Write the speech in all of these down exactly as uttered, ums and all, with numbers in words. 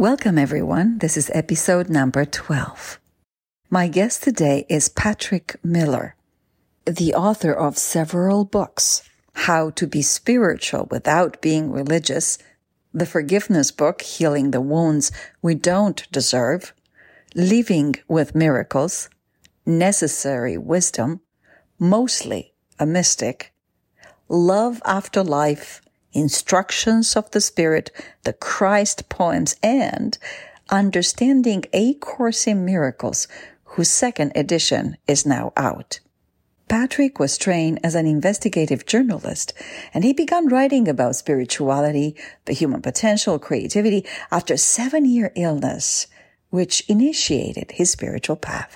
Welcome, everyone. This is episode number twelve. My guest today is Patrick Miller, the author of several books: How to Be Spiritual Without Being Religious, the Forgiveness Book, Healing the Wounds We Don't Deserve, Living with Miracles, Necessary Wisdom, Mostly a Mystic, Love After Life, Instructions of the Spirit, the Christ Poems, and Understanding A Course in Miracles, whose second edition is now out. Patrick was trained as an investigative journalist, and he began writing about spirituality, the human potential, creativity after a seven-year illness, which initiated his spiritual path.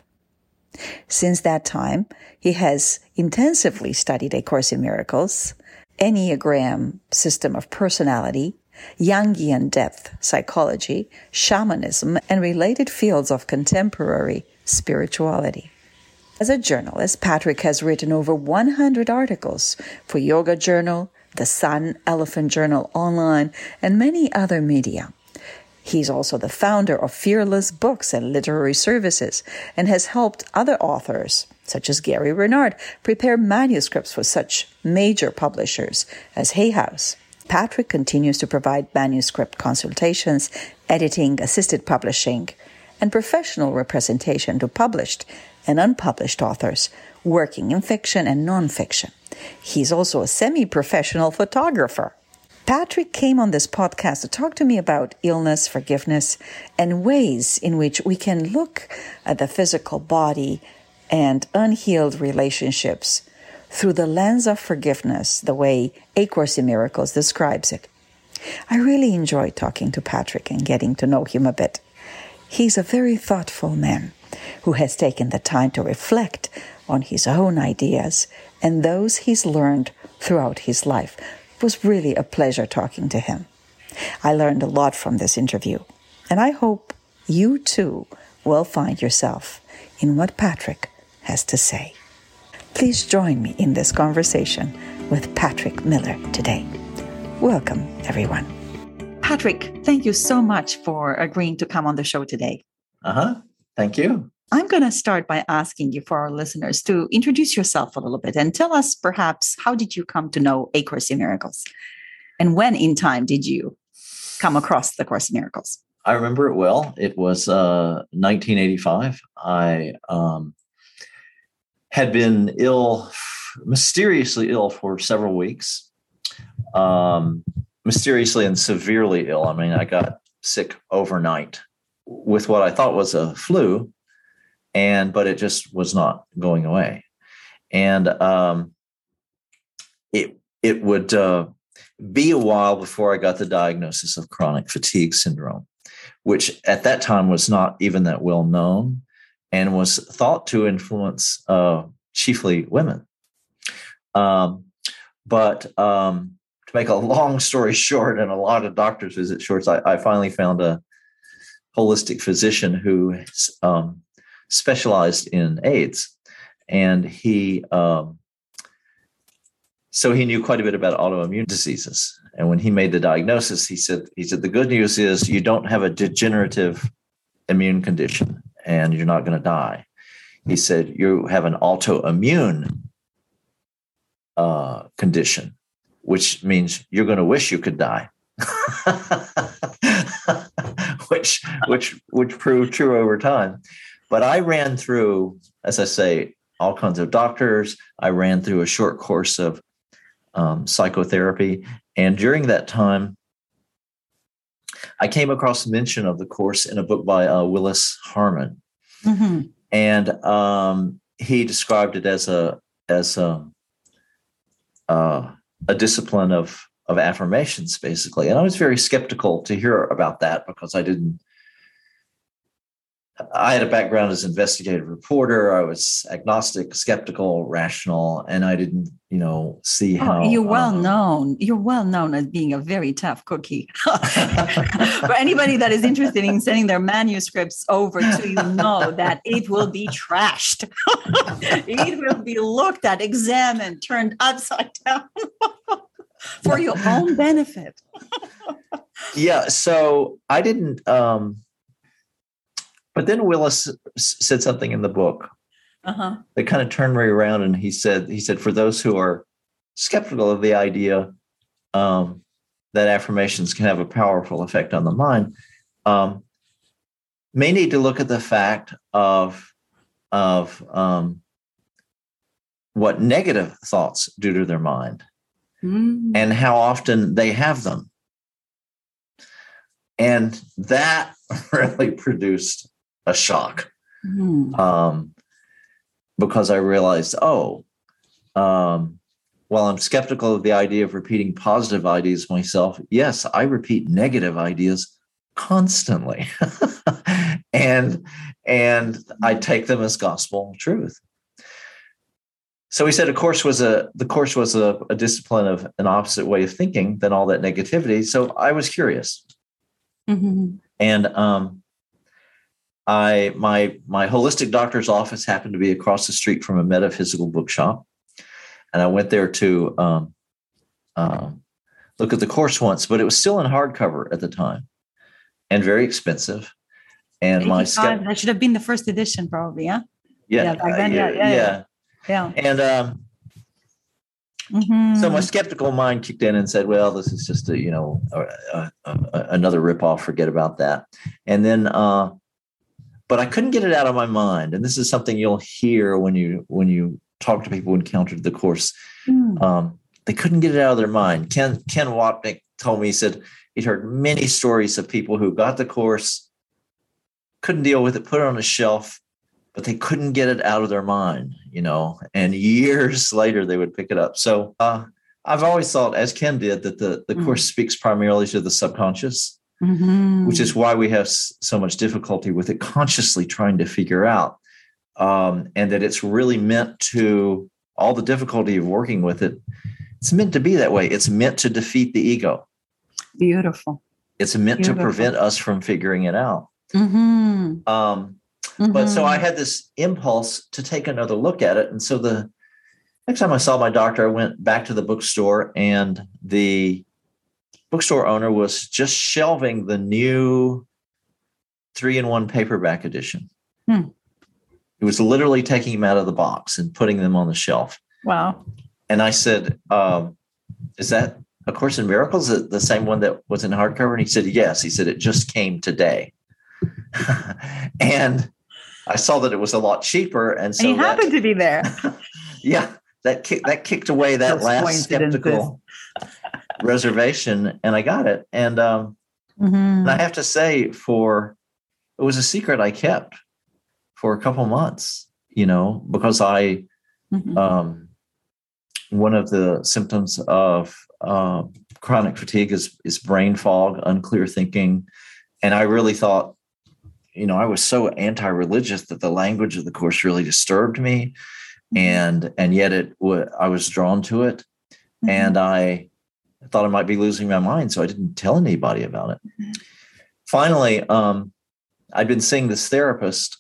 Since that time, he has intensively studied A Course in Miracles, Enneagram system of personality, Jungian depth psychology, shamanism, and related fields of contemporary spirituality. As a journalist, Patrick has written over one hundred articles for Yoga Journal, The Sun, Elephant Journal Online, and many other media. He's also the founder of Fearless Books and Literary Services and has helped other authors, such as Gary Renard, prepare manuscripts for such major publishers as Hay House. Patrick continues to provide manuscript consultations, editing, assisted publishing, and professional representation to published and unpublished authors working in fiction and nonfiction. He's also a semi-professional photographer. Patrick came on this podcast to talk to me about illness, forgiveness, and ways in which we can look at the physical body and unhealed relationships through the lens of forgiveness, the way A Course in Miracles describes it. I really enjoyed talking to Patrick and getting to know him a bit. He's a very thoughtful man who has taken the time to reflect on his own ideas and those he's learned throughout his life. It was really a pleasure talking to him. I learned a lot from this interview, and I hope you too will find yourself in what Patrick has to say. Please join me in this conversation with Patrick Miller today. Welcome, everyone. Patrick, thank you so much for agreeing to come on the show today. Uh-huh. Thank you. I'm going to start by asking you, for our listeners, to introduce yourself a little bit and tell us perhaps, how did you come to know A Course in Miracles? And when in time did you come across the Course in Miracles? I remember it well. It was uh, nineteen eighty-five. I um, had been ill, mysteriously ill for several weeks. Um, mysteriously and severely ill. I mean, I got sick overnight with what I thought was a flu. And, but it just was not going away. And um, it, it would uh, be a while before I got the diagnosis of chronic fatigue syndrome, which at that time was not even that well known and was thought to influence uh, chiefly women. Um, but um, to make a long story short, and a lot of doctors' visit short, I, I finally found a holistic physician who um, specialized in AIDS, and he um, so he knew quite a bit about autoimmune diseases. And when he made the diagnosis, he said, he said, the good news is you don't have a degenerative immune condition and you're not going to die. He said, you have an autoimmune uh, condition, which means you're going to wish you could die. which which which proved true over time. But I ran through, as I say, all kinds of doctors. I ran through a short course of um, psychotherapy. And during that time, I came across mention of the Course in a book by uh, Willis Harman. Mm-hmm. And um, he described it as a as a, uh, a discipline of, of affirmations, basically. And I was very skeptical to hear about that because I didn't I had a background as investigative reporter. I was agnostic, skeptical, rational, and I didn't, you know, see how. Oh, you're well um, known. You're well known as being a very tough cookie. For anybody that is interested in sending their manuscripts over to you, know that it will be trashed. It will be looked at, examined, turned upside down for your own benefit. yeah. So I didn't, um, but then Willis s- said something in the book Uh-huh. that kind of turned me around. And he said, he said, for those who are skeptical of the idea um, that affirmations can have a powerful effect on the mind, um, may need to look at the fact of, of um, what negative thoughts do to their mind mm. and how often they have them. And that really produced a shock mm. um, because I realized, oh, um, while I'm skeptical of the idea of repeating positive ideas myself, yes, I repeat negative ideas constantly. and and I take them as gospel truth. So he said, of course, was a the course was a, a discipline of an opposite way of thinking than all that negativity. So I was curious. Mm-hmm. And um, I my my holistic doctor's office happened to be across the street from a metaphysical bookshop. And I went there to um, um, look at the course once, but it was still in hardcover at the time and very expensive. And my skept- that should have been the first edition, probably, huh? Yeah, yeah, back then, uh, yeah, yeah, yeah, yeah. And um, mm-hmm. so my skeptical mind kicked in and said, "Well, this is just a you know a, a, a, another ripoff. Forget about that." And then, uh, but I couldn't get it out of my mind. And this is something you'll hear when you when you talk to people who encountered the course. Mm. Um, they couldn't get it out of their mind. Ken Ken Wapnick told me, he said he'd heard many stories of people who got the course, couldn't deal with it, put it on a shelf, but they couldn't get it out of their mind, you know, and years later they would pick it up. So uh, I've always thought, as Ken did, that the, the mm. course speaks primarily to the subconscious, mm-hmm. which is why we have so much difficulty with it consciously trying to figure out. Um, and that it's really meant to, all the difficulty of working with it, it's meant to be that way. It's meant to defeat the ego. Beautiful. It's meant Beautiful. to prevent us from figuring it out. Mm-hmm. Um, mm-hmm. But so I had this impulse to take another look at it. And so the next time I saw my doctor, I went back to the bookstore, and the bookstore owner was just shelving the new three-in-one paperback edition. Hmm. It was literally taking them out of the box and putting them on the shelf. Wow. And I said, um, is that A Course in Miracles, the, the same one that was in hardcover? And he said, yes. He said, it just came today. And I saw that it was a lot cheaper. And so and you happened to be there. Yeah. That, kick, that kicked away that Those last skeptical reservation. And I got it. And, um, mm-hmm. and I have to say, for it was a secret I kept for a couple months, you know, because I, mm-hmm. um, one of the symptoms of uh, chronic fatigue is, is brain fog, unclear thinking. And I really thought, you know, I was so anti-religious that the language of the course really disturbed me. Mm-hmm. And, and yet it w- I was drawn to it. Mm-hmm. And I thought I might be losing my mind. So I didn't tell anybody about it. Mm-hmm. Finally, um, I'd been seeing this therapist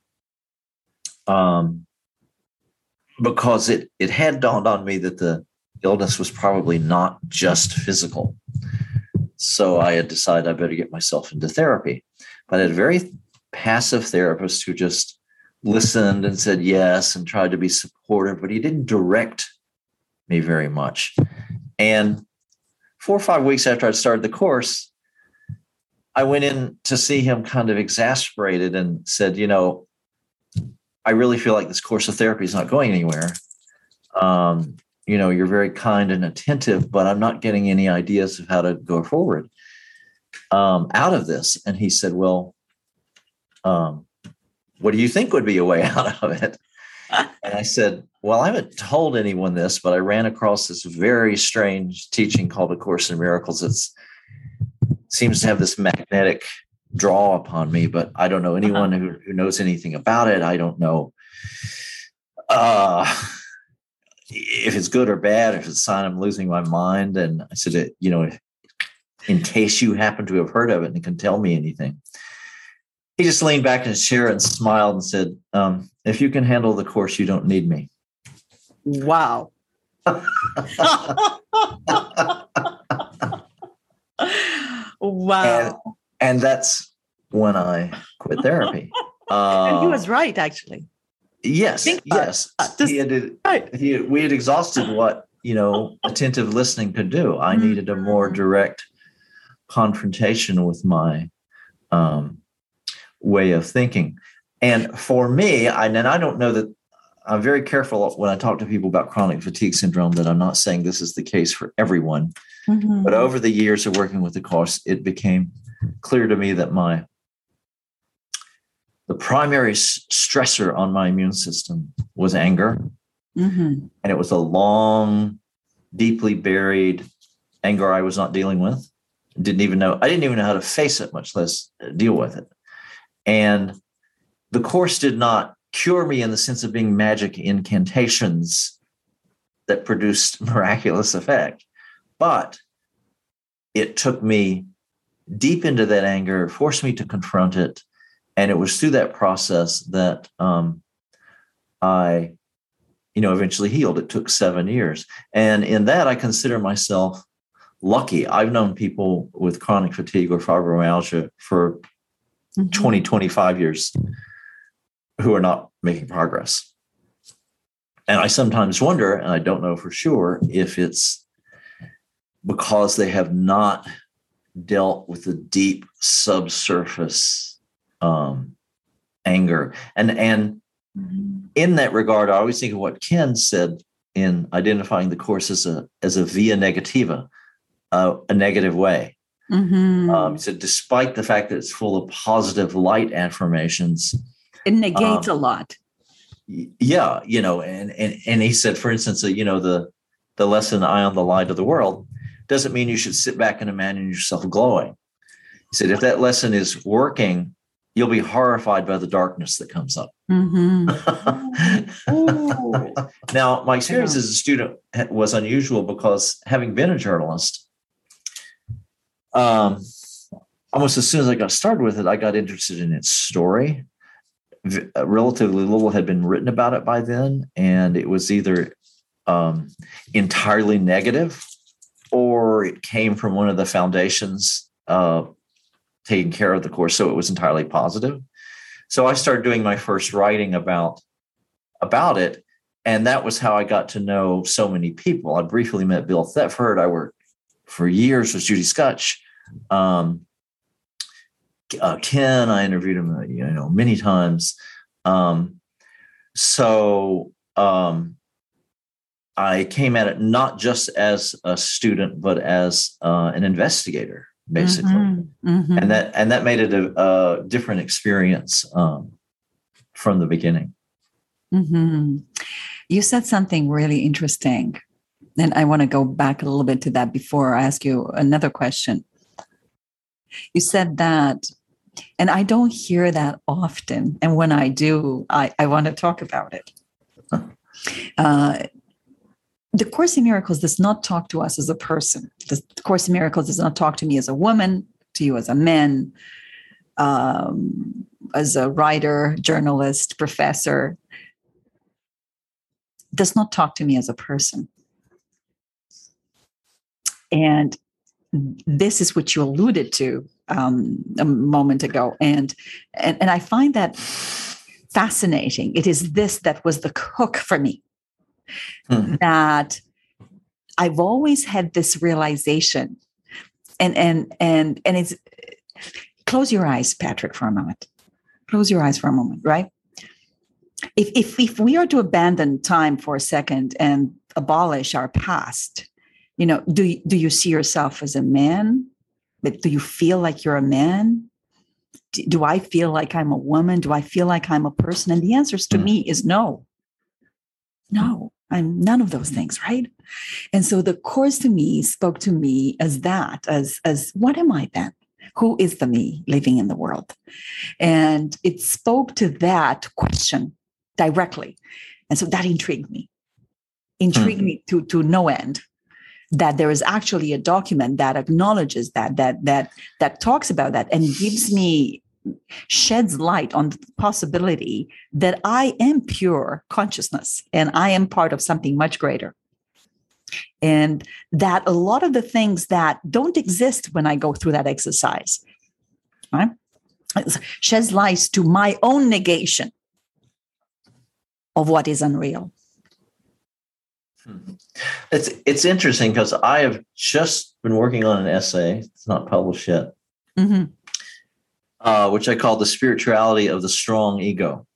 Um, because it it had dawned on me that the illness was probably not just physical. So I had decided I better get myself into therapy. But I had a very passive therapist who just listened and said yes and tried to be supportive, but he didn't direct me very much. And four or five weeks after I'd started the course, I went in to see him kind of exasperated and said, you know, I really feel like this course of therapy is not going anywhere. Um, you know, you're very kind and attentive, but I'm not getting any ideas of how to go forward um, out of this. And he said, well, um, what do you think would be a way out of it? And I said, well, I haven't told anyone this, but I ran across this very strange teaching called A Course in Miracles. It seems to have this magnetic draw upon me, but I don't know anyone uh-huh. who, who knows anything about it. I don't know uh, if it's good or bad, if it's a sign I'm losing my mind. And I said, you know, if, in case you happen to have heard of it and can tell me anything. He just leaned back in his chair and smiled and said, um, if you can handle the course, you don't need me. Wow. Wow. And, and that's when I quit therapy. Uh, And he was right, actually. Yes, Think about yes. it. Just- he had, Right. he had, we had exhausted what, you know, attentive listening could do. I needed a more direct confrontation with my um, way of thinking. And for me, I, and I don't know that I'm very careful when I talk to people about chronic fatigue syndrome that I'm not saying this is the case for everyone. Mhm. But over the years of working with the course, it became clear to me that my the primary s- stressor on my immune system was anger. Mhm. And it was a long, deeply buried anger I was not dealing with. Didn't even know, I didn't even know how to face it, much less deal with it. And the course did not cure me in the sense of being magic incantations that produced miraculous effect. But it took me deep into that anger, forced me to confront it. And it was through that process that um, I, you know, eventually healed. It took seven years. And in that, I consider myself lucky. I've known people with chronic fatigue or fibromyalgia for Mhm. twenty, twenty-five years who are not making progress. And I sometimes wonder, and I don't know for sure, if it's because they have not dealt with the deep subsurface um, anger. And, and Mhm. in that regard, I always think of what Ken said in identifying the course as a, as a via negativa, uh, a negative way. Mhm. Um, he said, despite the fact that it's full of positive light affirmations, It negates um, a lot. yeah, you know, and and and he said, for instance, uh, you know, the the lesson "I am the light of the world" doesn't mean you should sit back and imagine yourself glowing. He said, if that lesson is working, you'll be horrified by the darkness that comes up. Mhm. Now, my experience Yeah. as a student was unusual because having been a journalist, um, almost as soon as I got started with it, I got interested in its story. V- Relatively little had been written about it by then, and it was either um, entirely negative or it came from one of the foundations uh, taking care of the course, so it was entirely positive. So I started doing my first writing about about it, and that was how I got to know so many people. I briefly met Bill Thetford. I worked for years with Judy Scutch. Um, uh, Ken, I interviewed him, uh, you know, many times. Um, so um, I came at it not just as a student, but as uh, an investigator, basically. Mhm. Mhm. And that and that made it a, a different experience um, from the beginning. Mhm. You said something really interesting. And I want to go back a little bit to that before I ask you another question. You said that, and I don't hear that often. And when I do, I, I want to talk about it. Uh, the Course in Miracles does not talk to us as a person. The Course in Miracles does not talk to me as a woman, to you as a man, um, as a writer, journalist, professor. Does not talk to me as a person. And this is what you alluded to um, a moment ago. And, and, and I find that fascinating. It is this that was the hook for me, Hmm. that I've always had this realization. And, and, and, and it's, close your eyes, Patrick, for a moment. Close your eyes for a moment, right? If, if, if we are to abandon time for a second and abolish our past, you know, do you, do you see yourself as a man? But do you feel like you're a man? Do, do I feel like I'm a woman? Do I feel like I'm a person? And the answers to Mm. me is no. No, I'm none of those things, right? And so the Course to me spoke to me as that, as, as what am I then? Who is the me living in the world? And it spoke to that question directly. And so that intrigued me, intrigued Hmm. me to, to no end. That there is actually a document that acknowledges that, that, that, that talks about that and gives me, sheds light on the possibility that I am pure consciousness and I am part of something much greater. And that a lot of the things that don't exist when I go through that exercise, right, sheds light to my own negation of what is unreal. It's it's interesting because I have just been working on an essay. It's not published yet, mm-hmm. uh, which I call The Spirituality of the Strong Ego.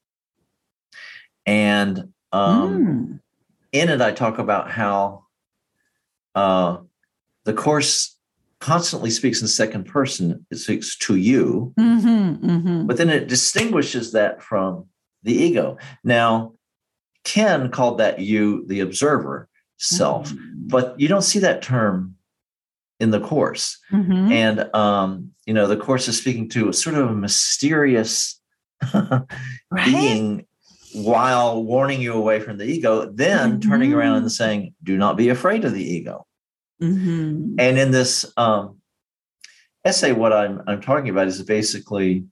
And um, mm. in it, I talk about how uh, the Course constantly speaks in second person. It speaks to you, mm-hmm, mm-hmm. but then it distinguishes that from the ego. Now, Ken called that you, the observer self, mm-hmm. but you don't see that term in the Course. Mm-hmm. And, um, you know, the Course is speaking to a sort of a mysterious right? being while warning you away from the ego, then mm-hmm. turning around and saying, do not be afraid of the ego. Mm-hmm. And in this um, essay, what I'm, I'm talking about is basically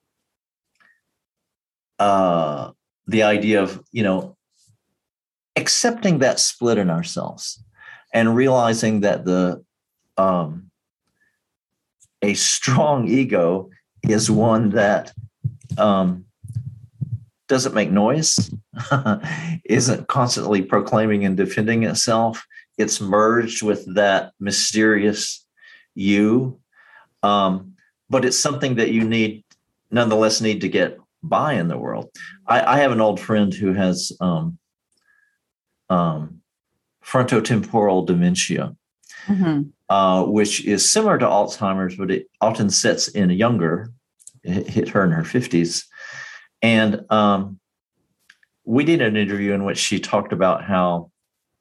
uh, the idea of, you know, accepting that split in ourselves and realizing that the um, a strong ego is one that um, doesn't make noise, isn't constantly proclaiming and defending itself. It's merged with that mysterious you, um, but it's something that you need, nonetheless, need to get by in the world. I, I have an old friend who has um, um, frontotemporal dementia, mm-hmm. uh, which is similar to Alzheimer's, but it often sets in younger. It hit her in her fifties. And um, we did an interview in which she talked about how,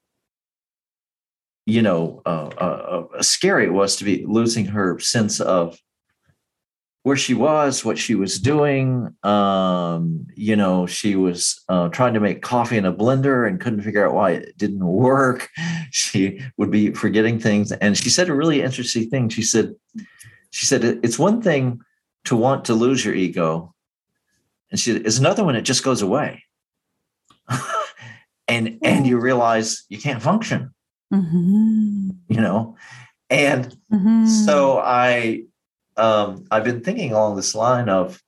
you know, uh, uh, uh, scary it was to be losing her sense of where she was, what she was doing. Um, you know, she was uh, trying to make coffee in a blender and couldn't figure out why it didn't work. She would be forgetting things. And she said a really interesting thing. She said, she said, it's one thing to want to lose your ego. And she said, it's another one, it just goes away. and, and you realize you can't function, mm-hmm. you know? And mm-hmm. so I, Um, I've been thinking along this line of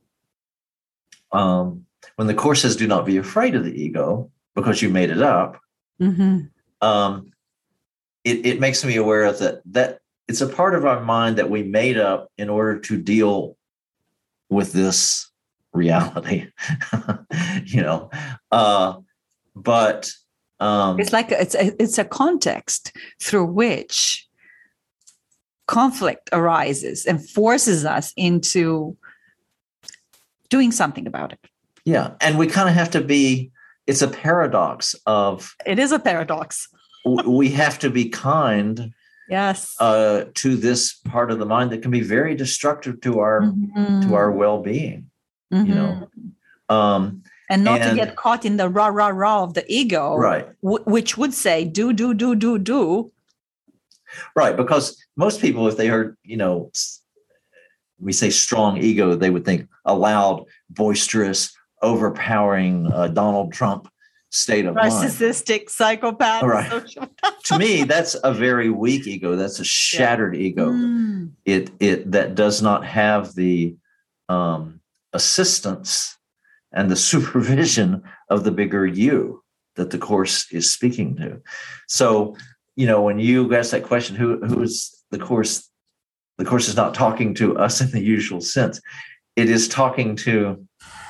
um, when the Course says, do not be afraid of the ego because you made it up. Mm-hmm. Um, it, it makes me aware of that, that it's a part of our mind that we made up in order to deal with this reality, you know, uh, but um, it's like, it's a, it's a context through which conflict arises and forces us into doing something about it. Yeah. And we kind of have to be, it's a paradox of. It is a paradox. We have to be kind. Yes. Uh, to this part of the mind that can be very destructive to our, mm-hmm. to our well-being, mm-hmm. you know. Um, and not and, to get caught in the rah, rah, rah of the ego, right? W- which would say, do, do, do, do, do. Right, because most people, if they heard, you know, we say strong ego, they would think a loud, boisterous, overpowering uh, Donald Trump state of narcissistic mind. Psychopath. Right. To me, that's a very weak ego. That's a shattered yeah. ego. Mm. It it that does not have the um, assistance and the supervision of the bigger you that the Course is speaking to. So, you know, when you ask that question, who who is the Course? The Course is not talking to us in the usual sense. It is talking to,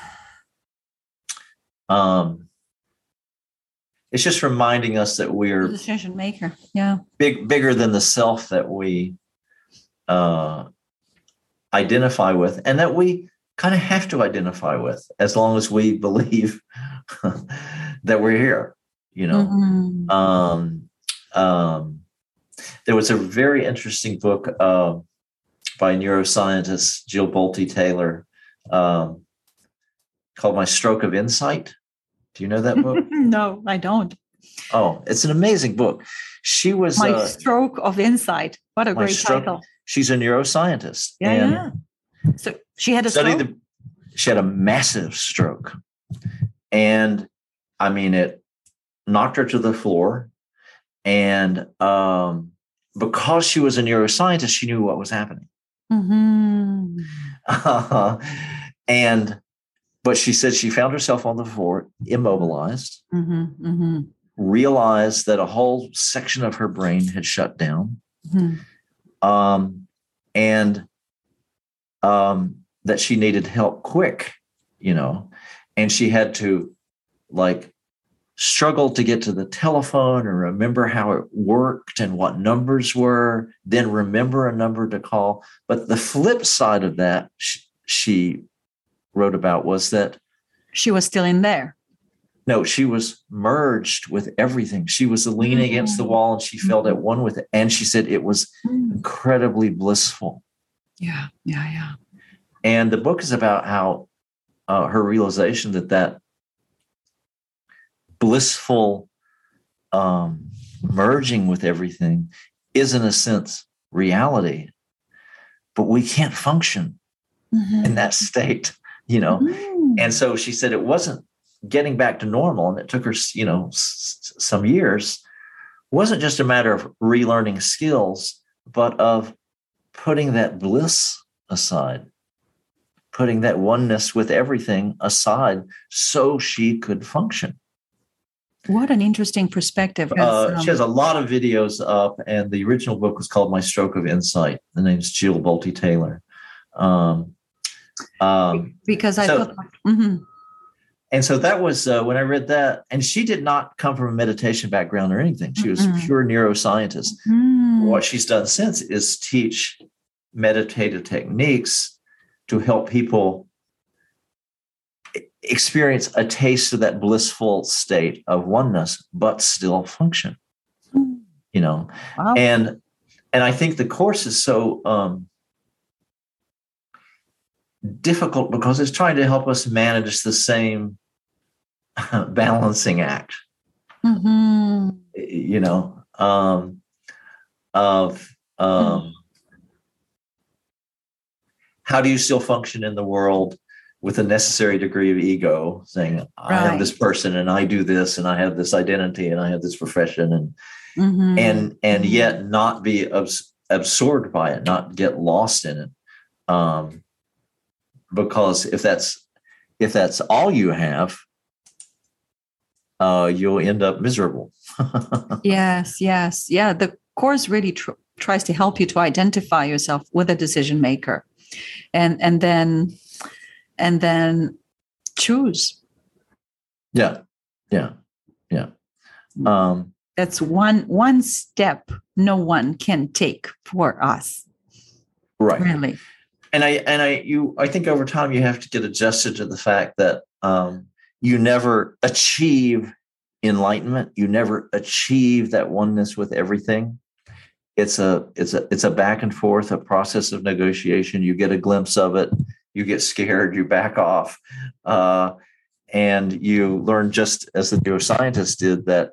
um, it's just reminding us that we're the decision maker. Yeah, big, bigger than the self that we uh, identify with, and that we kind of have to identify with as long as we believe that we're here. You know. Mm-hmm. Um, Um, there was a very interesting book uh, by neuroscientist Jill Bolte Taylor um, called My Stroke of Insight. Do you know that book? No, I don't. Oh, it's an amazing book. She was My uh, Stroke of Insight. What a great stroke, title. She's a neuroscientist. Yeah, and yeah. So she had a stroke? The, she had a massive stroke. And I mean, it knocked her to the floor. And um, because she was a neuroscientist, she knew what was happening. Mm-hmm. Uh, and, but she said she found herself on the floor, immobilized, Mm-hmm. Mm-hmm. realized that a whole section of her brain had shut down. Mm-hmm. Um, and um, that she needed help quick, you know, and she had to like struggle to get to the telephone and remember how it worked and what numbers were, then remember a number to call. But the flip side of that, she, she wrote about was that she was still in there. No, she was merged with everything. She was leaning mm-hmm. against the wall and she felt at one with it. And she said it was mm-hmm. incredibly blissful. Yeah, yeah, yeah. And the book is about how uh, her realization that that blissful um, merging with everything is, in a sense, reality. But we can't function mm-hmm. in that state, you know. Mm-hmm. And so she said it wasn't getting back to normal, and it took her, you know, s- some years. It wasn't just a matter of relearning skills, but of putting that bliss aside, putting that oneness with everything aside so she could function. What an interesting perspective. Uh, um, she has a lot of videos up, and the original book was called My Stroke of Insight. The name's Jill Bolte Taylor. Um, um, because I so, thought... Mm-hmm. And so that was uh, when I read that, and she did not come from a meditation background or anything. She was mm-hmm. pure neuroscientist. Mm. What she's done since is teach meditative techniques to help people experience a taste of that blissful state of oneness, but still function. Mm. You know, wow. and and I think the course is so um, difficult because it's trying to help us manage the same balancing act, mm-hmm. you know, um, of um, mm. how do you still function in the world with a necessary degree of ego, saying, I right. am this person and I do this and I have this identity and I have this profession, and mm-hmm. and and mm-hmm. yet not be abs- absorbed by it, not get lost in it. Um, because if that's if that's all you have, uh, you'll end up miserable. Yes, yes. Yeah, the course really tr- tries to help you to identify yourself with a decision maker, and and then and then choose. Yeah, yeah, yeah. Um, That's one one step no one can take for us. Right. Really. And I and I you I think over time you have to get adjusted to the fact that um, you never achieve enlightenment. You never achieve that oneness with everything. It's a it's a it's a back and forth, a process of negotiation. You get a glimpse of it, you get scared, you back off, uh, and you learn, just as the neuroscientist did, that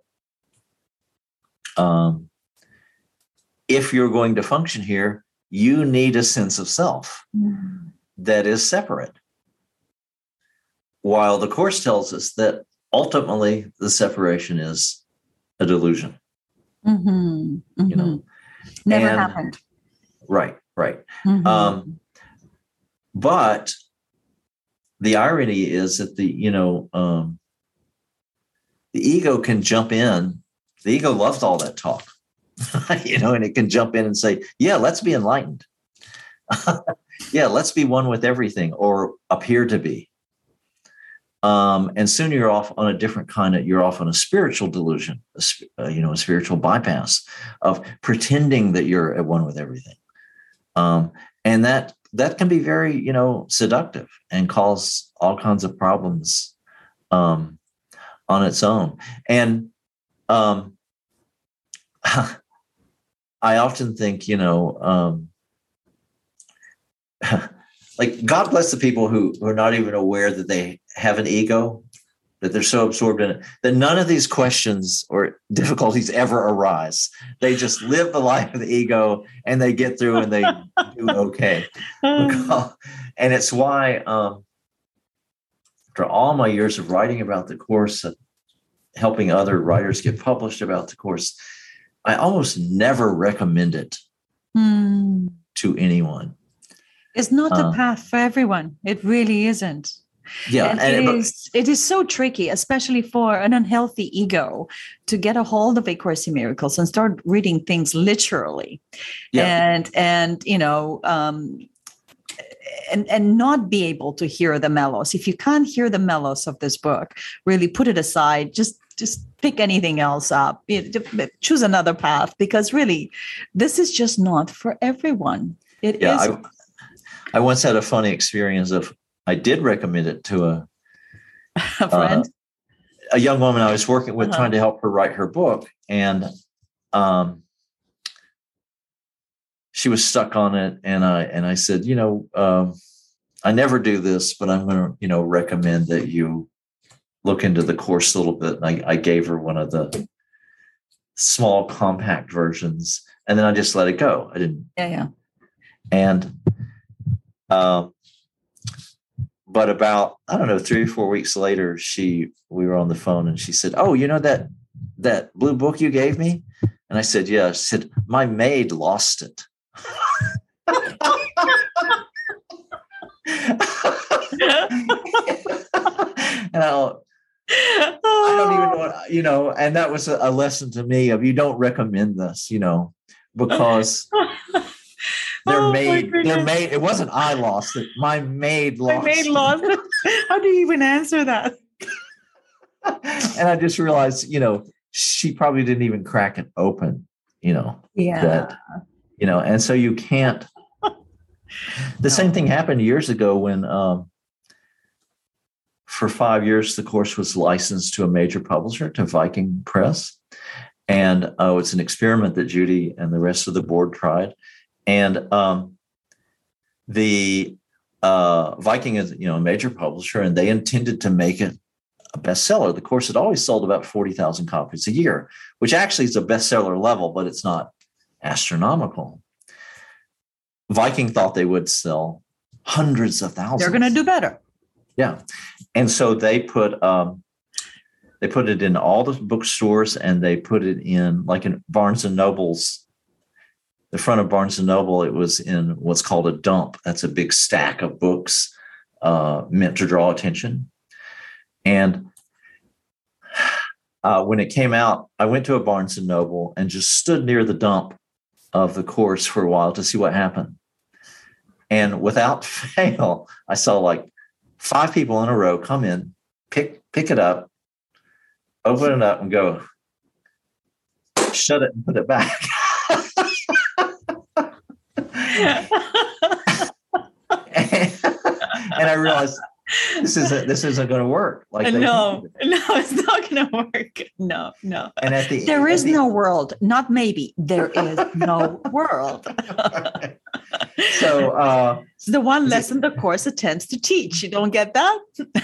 um, if you're going to function here, you need a sense of self mm. that is separate. While the Course tells us that ultimately the separation is a delusion. Mm-hmm. Mm-hmm. You know, never and, happened. Right, right. Mm-hmm. Um, but the irony is that the you know um, the ego can jump in. The ego loves all that talk. You know, and it can jump in and say, yeah, let's be enlightened. Yeah, let's be one with everything, or appear to be. Um, and soon you're off on a different kind of, you're off on a spiritual delusion, a, uh, you know, a spiritual bypass of pretending that you're at one with everything. Um, and that, that can be very, you know, seductive and cause all kinds of problems um, on its own. And um, I often think, you know, um, like, God bless the people who, who are not even aware that they have an ego, that they're so absorbed in it, that none of these questions or difficulties ever arise. They just live the life of the ego and they get through and they do okay. Because, and it's why, um, after all my years of writing about the Course, and helping other writers get published about the Course, I almost never recommend it Hmm. to anyone. It's not a Uh, path for everyone. It really isn't. yeah, And and it but, is it is so tricky, especially for an unhealthy ego, to get a hold of A Course in Miracles and start reading things literally. yeah, And and you know, um, and and not be able to hear the mellows. If you can't hear the mellows of this book, really put it aside. Just just pick anything else up. You know, choose another path, because really, this is just not for everyone. It yeah. is. I I once had a funny experience of I did recommend it to a A friend, uh, a young woman I was working with, uh-huh. trying to help her write her book, and um, she was stuck on it. And I and I said, you know, um, I never do this, but I'm going to, you know, recommend that you look into the course a little bit. And I, I gave her one of the small compact versions, and then I just let it go. I didn't. Yeah, yeah. And um, but about, I don't know, three or four weeks later, she we were on the phone, and she said, "Oh, you know that that blue book you gave me?" And I said, "Yeah." She said, "My maid lost it." And I, I don't even know what, you know, and that was a, a lesson to me of, you don't recommend this, you know, because their Oh, my maid, their goodness. maid, it wasn't I lost it, my maid My lost maid it. lost it. How do you even answer that? And I just realized, you know, she probably didn't even crack it open, you know, Yeah. that, you know, and so you can't. The same thing happened years ago when, um, for five years, the course was licensed to a major publisher, to Viking Press. And uh, it's an experiment that Judy and the rest of the board tried. And um, the uh, Viking is, you know, a major publisher, and they intended to make it a bestseller. The course had always sold about forty thousand copies a year, which actually is a bestseller level, but it's not astronomical. Viking thought they would sell hundreds of thousands. They're going to do better. Yeah. And so they put um, they put it in all the bookstores, and they put it in, like in Barnes and Noble's, the front of Barnes and Noble, it was in what's called a dump. That's a big stack of books uh, meant to draw attention. And uh, when it came out, I went to a Barnes and Noble and just stood near the dump of the course for a while to see what happened. And without fail, I saw like five people in a row come in, pick pick it up, open it up, and go, shut it and put it back. and, and I realized this isn't this isn't going to work. Like they no, think no, it's not going to work. No, no. And at the there at is the, no world. Not maybe. There is no world. So uh, it's the one lesson the course attempts to teach. You don't get that?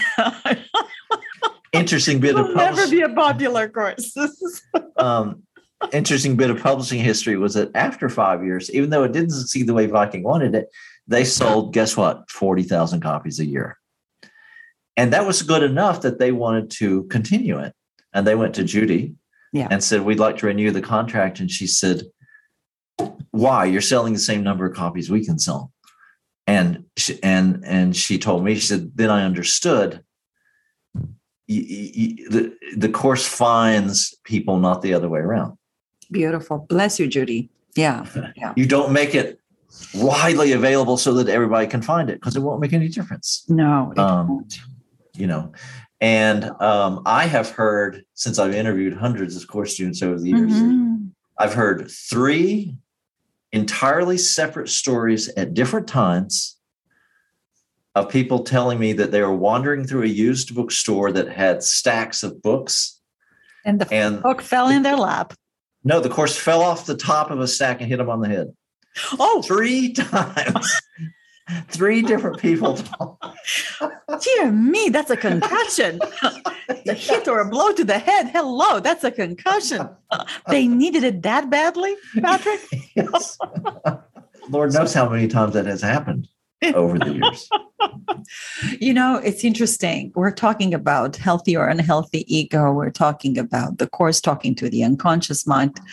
Interesting bit It'll of never publishing. be a popular course. um, interesting bit of publishing history was that after five years, even though it didn't succeed the way Viking wanted it, they sold, guess what, forty thousand copies a year. And that was good enough that they wanted to continue it. And they went to Judy yeah. and said, "We'd like to renew the contract." And she said, "Why? You're selling the same number of copies we can sell." And she, and and she told me, she said, "Then I understood. You, you, the, the course finds people, not the other way around." Beautiful. Bless you, Judy. Yeah. yeah. You don't make it widely available so that everybody can find it, because it won't make any difference. No, it um, won't. You know, and um, I have heard, since I've interviewed hundreds of course students over the years, Mm-hmm. I've heard three entirely separate stories at different times of people telling me that they were wandering through a used bookstore that had stacks of books. And the and book fell in their lap. No, the course fell off the top of a stack and hit them on the head. Oh, Three times. Three different people. dear me, that's a concussion. A hit or a blow to the head. Hello, that's a concussion. They needed it that badly, Patrick? Yes. Lord knows how many times that has happened over the years. You know, it's interesting. We're talking about healthy or unhealthy ego. We're talking about the course talking to the unconscious mind.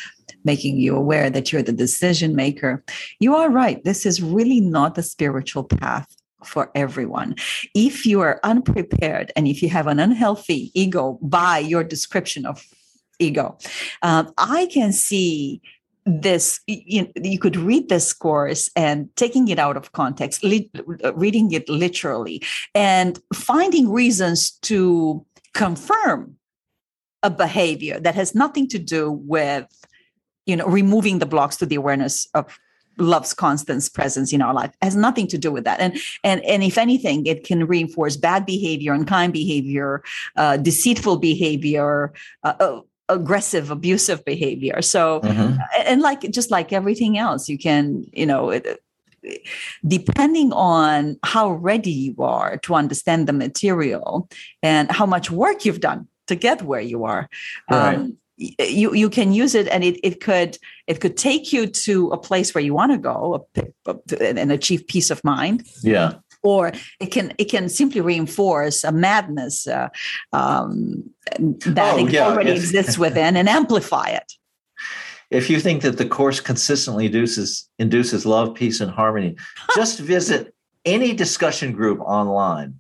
making you aware that you're the decision maker. You are right. This is really not the spiritual path for everyone. If you are unprepared and if you have an unhealthy ego by your description of ego, um, I can see this. You, you could read this course and taking it out of context, li- reading it literally, and finding reasons to confirm a behavior that has nothing to do with, you know, removing the blocks to the awareness of love's constant presence in our life. It has nothing to do with that. And and and if anything, it can reinforce bad behavior, unkind behavior, uh, deceitful behavior, uh, uh, aggressive, abusive behavior. So, mm-hmm. and like just like everything else, you can, you know, it, depending on how ready you are to understand the material and how much work you've done to get where you are. Right. Um, you you can use it, and it it could it could take you to a place where you want to go a, a, and achieve peace of mind. Yeah. Or it can it can simply reinforce a madness uh, um, that oh, yeah. already if, exists within and amplify it. If you think that the course consistently induces induces love, peace, and harmony, just visit any discussion group online.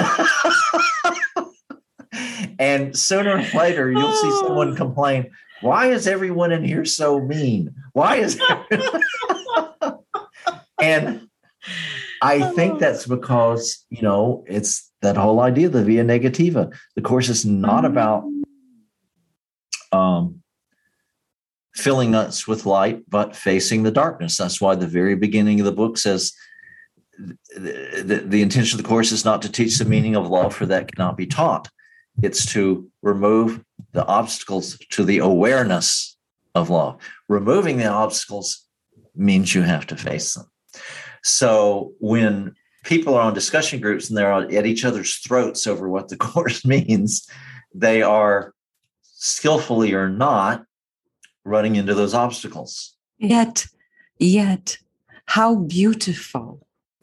And sooner or later, you'll see someone complain, why is everyone in here so mean? Why is And I think that's because, you know, it's that whole idea of the via negativa. The course is not about um, filling us with light, but facing the darkness. That's why the very beginning of the book says the, the, the intention of the course is not to teach the meaning of love, for that cannot be taught. It's to remove the obstacles to the awareness of love. Removing the obstacles means you have to face them. So when people are on discussion groups and they're at each other's throats over what the course means, they are skillfully or not running into those obstacles. Yet, yet, how beautiful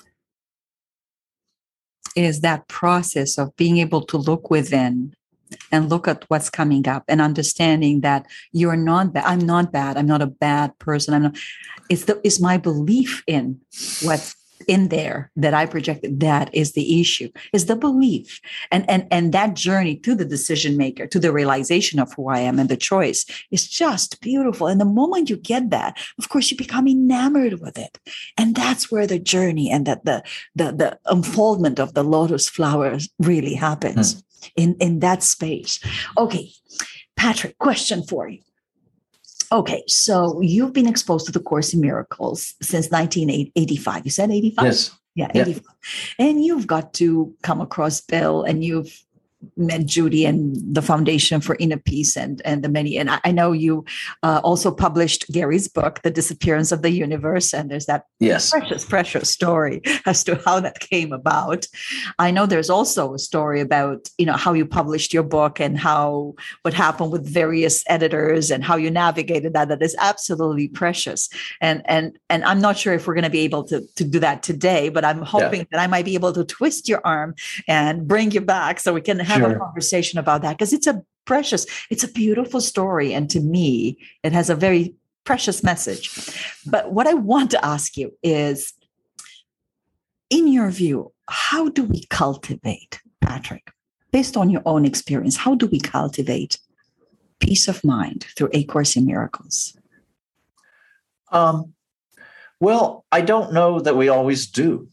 is that process of being able to look within and look at what's coming up and understanding that you're not bad. I'm not bad. I'm not a bad person. I'm not. It's the it's my belief in what's in there that I projected. That is the issue. Is the belief, and and and that journey to the decision maker, to the realization of who I am and the choice is just beautiful. And the moment you get that, of course, you become enamored with it, and that's where the journey and that the the the unfoldment of the lotus flowers really happens. Hmm. In, in that space. Okay, Patrick, question for you. Okay, so you've been exposed to the Course in Miracles since nineteen eighty-five. You said eighty-five? Yes. Yeah, eighty-five. Yeah. And you've got to come across Bill, and you've met Judy and the Foundation for Inner Peace and, and the many. And I, I know you uh, also published Gary's book, The Disappearance of the Universe. And there's that yes. precious, precious story as to how that came about. I know there's also a story about, you know, how you published your book and how what happened with various editors and how you navigated that. That is absolutely precious. And and and I'm not sure if we're going to be able to, to do that today, but I'm hoping yeah. that I might be able to twist your arm and bring you back so we can have Sure. a conversation about that, because it's a precious, it's a beautiful story. And to me, it has a very precious message. But what I want to ask you is, in your view, how do we cultivate, Patrick, based on your own experience, how do we cultivate peace of mind through A Course in Miracles? Um, well, I don't know that we always do.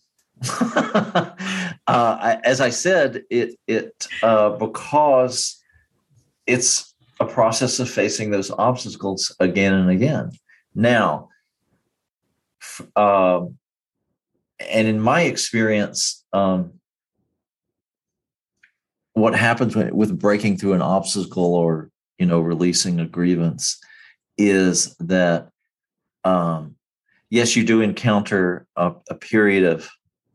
Uh, I, as I said, it it uh, because it's a process of facing those obstacles again and again. Now, uh, and in my experience, um, what happens when, with breaking through an obstacle or you know releasing a grievance is that um, yes, you do encounter a, a period of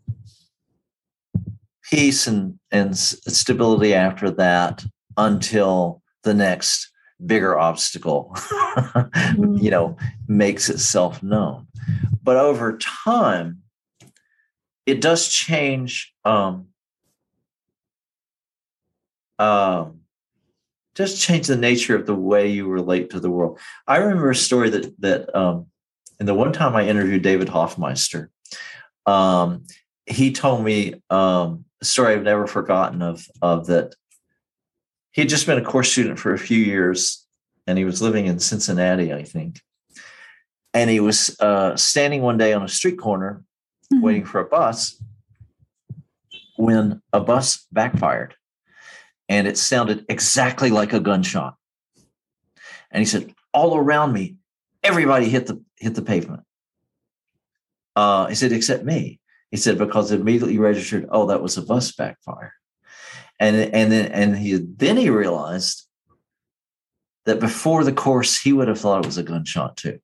peace and, and stability after that until the next bigger obstacle, mm. you know, makes itself known. But over time, it does change um, um, just change the nature of the way you relate to the world. I remember a story that that um, and the one time I interviewed David Hoffmeister, um, he told me um, a story I've never forgotten of of that. He had just been a course student for a few years, and he was living in Cincinnati, I think. And he was uh, standing one day on a street corner, mm-hmm. waiting for a bus, when a bus backfired, and it sounded exactly like a gunshot. And he said, all around me, everybody hit the hit the pavement. Uh, he said, except me. He said, because it immediately registered, oh, that was a bus backfire. And, and then and he then he realized that before the course, he would have thought it was a gunshot too.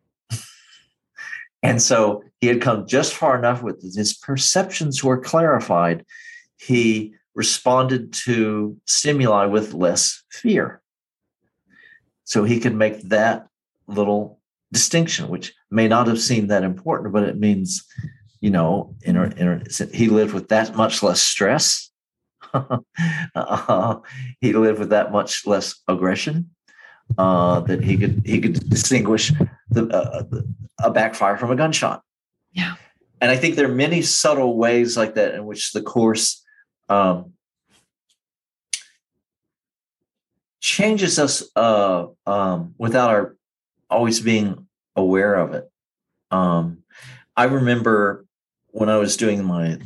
And so he had come just far enough with his perceptions were clarified. He responded to stimuli with less fear. So he could make that little distinction, which may not have seemed that important, but it means, you know, in, in, he lived with that much less stress. uh, he lived with that much less aggression. Uh, that he could he could distinguish the, uh, the a backfire from a gunshot. Yeah, and I think there are many subtle ways like that in which the course um, changes us uh, um, without our always being aware of it. Um, I remember when I was doing my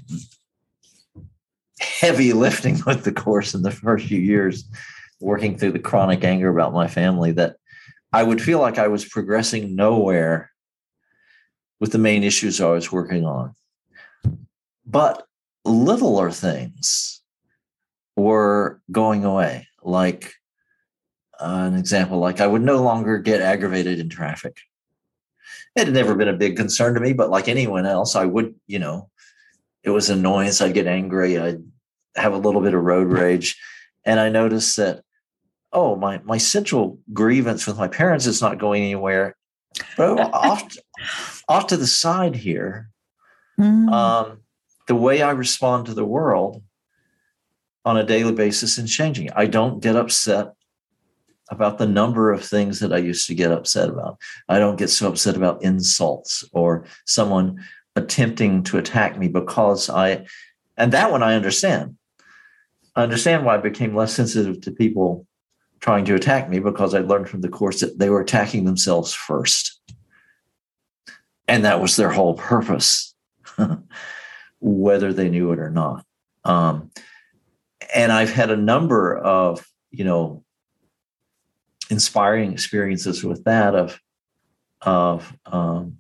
heavy lifting with the course in the first few years, working through the chronic anger about my family, that I would feel like I was progressing nowhere with the main issues I was working on. But littler things were going away. Like uh, an example, like I would no longer get aggravated in traffic. It had never been a big concern to me, but like anyone else, I would, you know, it was annoyance. I'd get angry. I'd have a little bit of road rage. And I noticed that, oh, my my central grievance with my parents is not going anywhere. But off, off to the side here, mm. um, the way I respond to the world on a daily basis is changing. I don't get upset about the number of things that I used to get upset about. I don't get so upset about insults or someone attempting to attack me because I, and that one I understand. I understand why I became less sensitive to people trying to attack me, because I learned from the course that they were attacking themselves first. And that was their whole purpose, whether they knew it or not. Um, and I've had a number of, you know, inspiring experiences with that of, of um,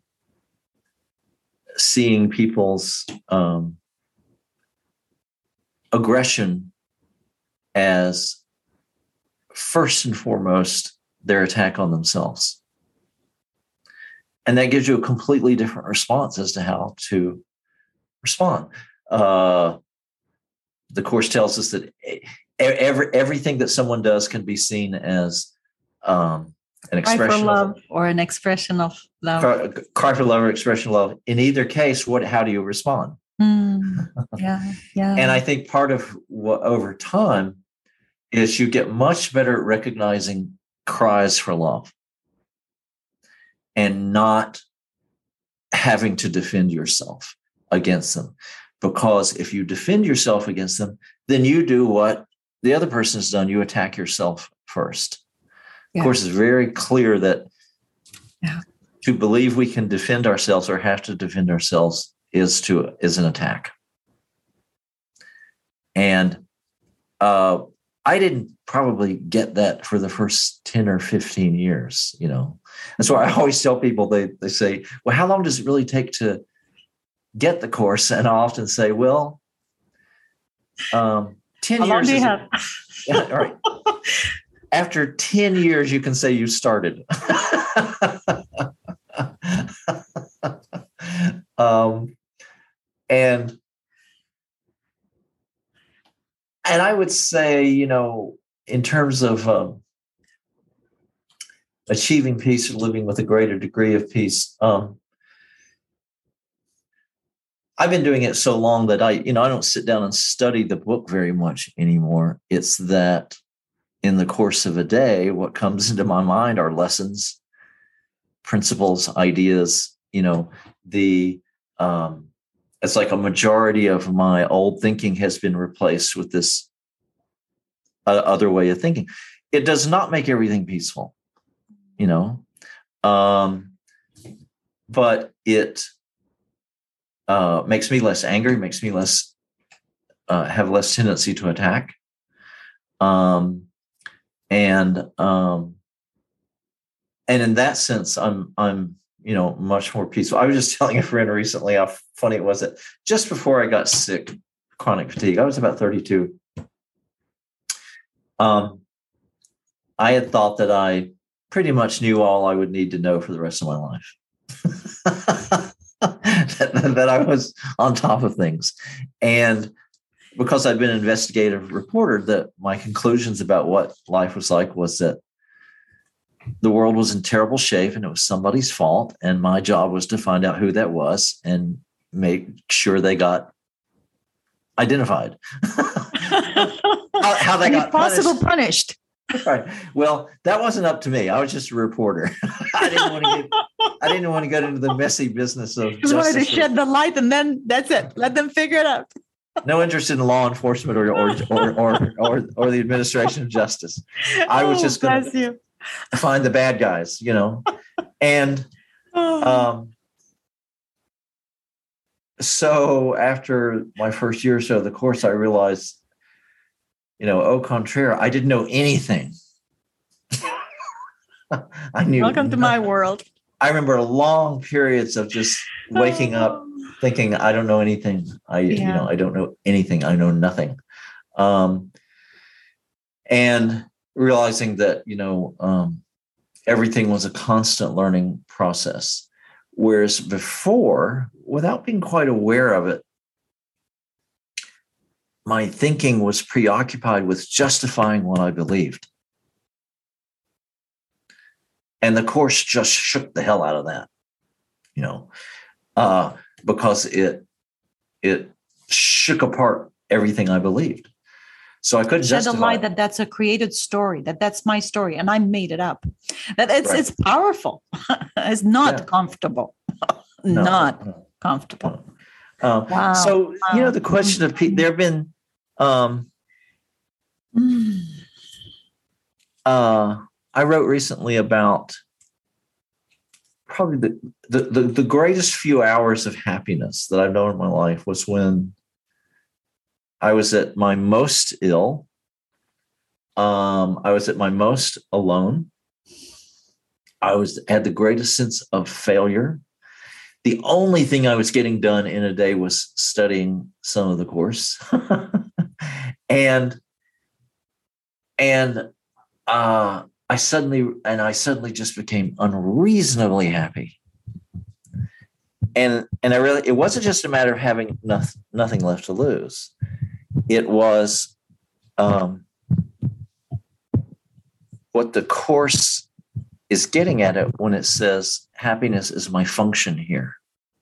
seeing people's um, aggression as first and foremost their attack on themselves. And that gives you a completely different response as to how to respond. Uh, the Course tells us that every, everything that someone does can be seen as um, an expression cry for love of, or an expression of love. Cry, cry for love or expression of love. In either case, what? How do you respond? Mm, yeah, yeah. And I think part of what over time is you get much better at recognizing cries for love and not having to defend yourself against them. Because if you defend yourself against them, then you do what the other person has done. You attack yourself first. Yeah. Of course, it's very clear that yeah. to believe we can defend ourselves or have to defend ourselves is to is an attack. And uh, I didn't probably get that for the first ten or fifteen years, you know. That's why I always tell people, they they say, well, how long does it really take to get the Course? And I often say, well, um, ten how years. Long do you is, have? Yeah, all right. After ten years, you can say you started. um, and and I would say, you know, in terms of um, achieving peace or living with a greater degree of peace, um, I've been doing it so long that I, you know, I don't sit down and study the book very much anymore. It's that in the course of a day, what comes into my mind are lessons, principles, ideas. You know, the um, it's like a majority of my old thinking has been replaced with this uh, other way of thinking. It does not make everything peaceful, you know, um, but it uh, makes me less angry, makes me less uh, have less tendency to attack, um, and um, and in that sense, I'm I'm you know much more peaceful. I was just telling a friend recently how funny it was that just before I got sick, chronic fatigue, I was about thirty-two. Um, I had thought that I pretty much knew all I would need to know for the rest of my life. that, that I was on top of things. And because I'd been an investigative reporter, that my conclusions about what life was like was that the world was in terrible shape and it was somebody's fault. And my job was to find out who that was and make sure they got identified. how, how they and got if possible punished. punished. Right. Well, that wasn't up to me. I was just a reporter. I didn't want to get, I didn't want to get into the messy business of Just wanted to justice. shed the light, and then that's it. Let them figure it out. No interest in law enforcement or or or or or, or the administration of justice. I was Oh, just going bless to you. find the bad guys, you know. And um, so after my first year or so of the course, I realized, you know, au contraire, I didn't know anything. I knew. Welcome to my world. I remember long periods of just waking up thinking, I don't know anything. I, Yeah. you know, I don't know anything. I know nothing. Um, and realizing that, you know, um, everything was a constant learning process. Whereas before, without being quite aware of it, my thinking was preoccupied with justifying what I believed. And the course just shook the hell out of that, you know, uh, because it it shook apart everything I believed. So I couldn't Shed justify a lie that that's a created story, that that's my story, and I made it up. That it's Right. it's powerful. It's not Yeah. comfortable. No, not no, comfortable. no. Uh, Wow. So, Wow. you know, the question of people, there have been, um, Mm. uh, I wrote recently about probably the, the, the, the greatest few hours of happiness that I've known in my life was when I was at my most ill. Um, I was at my most alone. I was had the greatest sense of failure. The only thing I was getting done in a day was studying some of the course. and and uh, I suddenly and I suddenly just became unreasonably happy. And and I really it wasn't just a matter of having nothing, nothing left to lose. It was um, what the course is getting at it when it says happiness is my function here.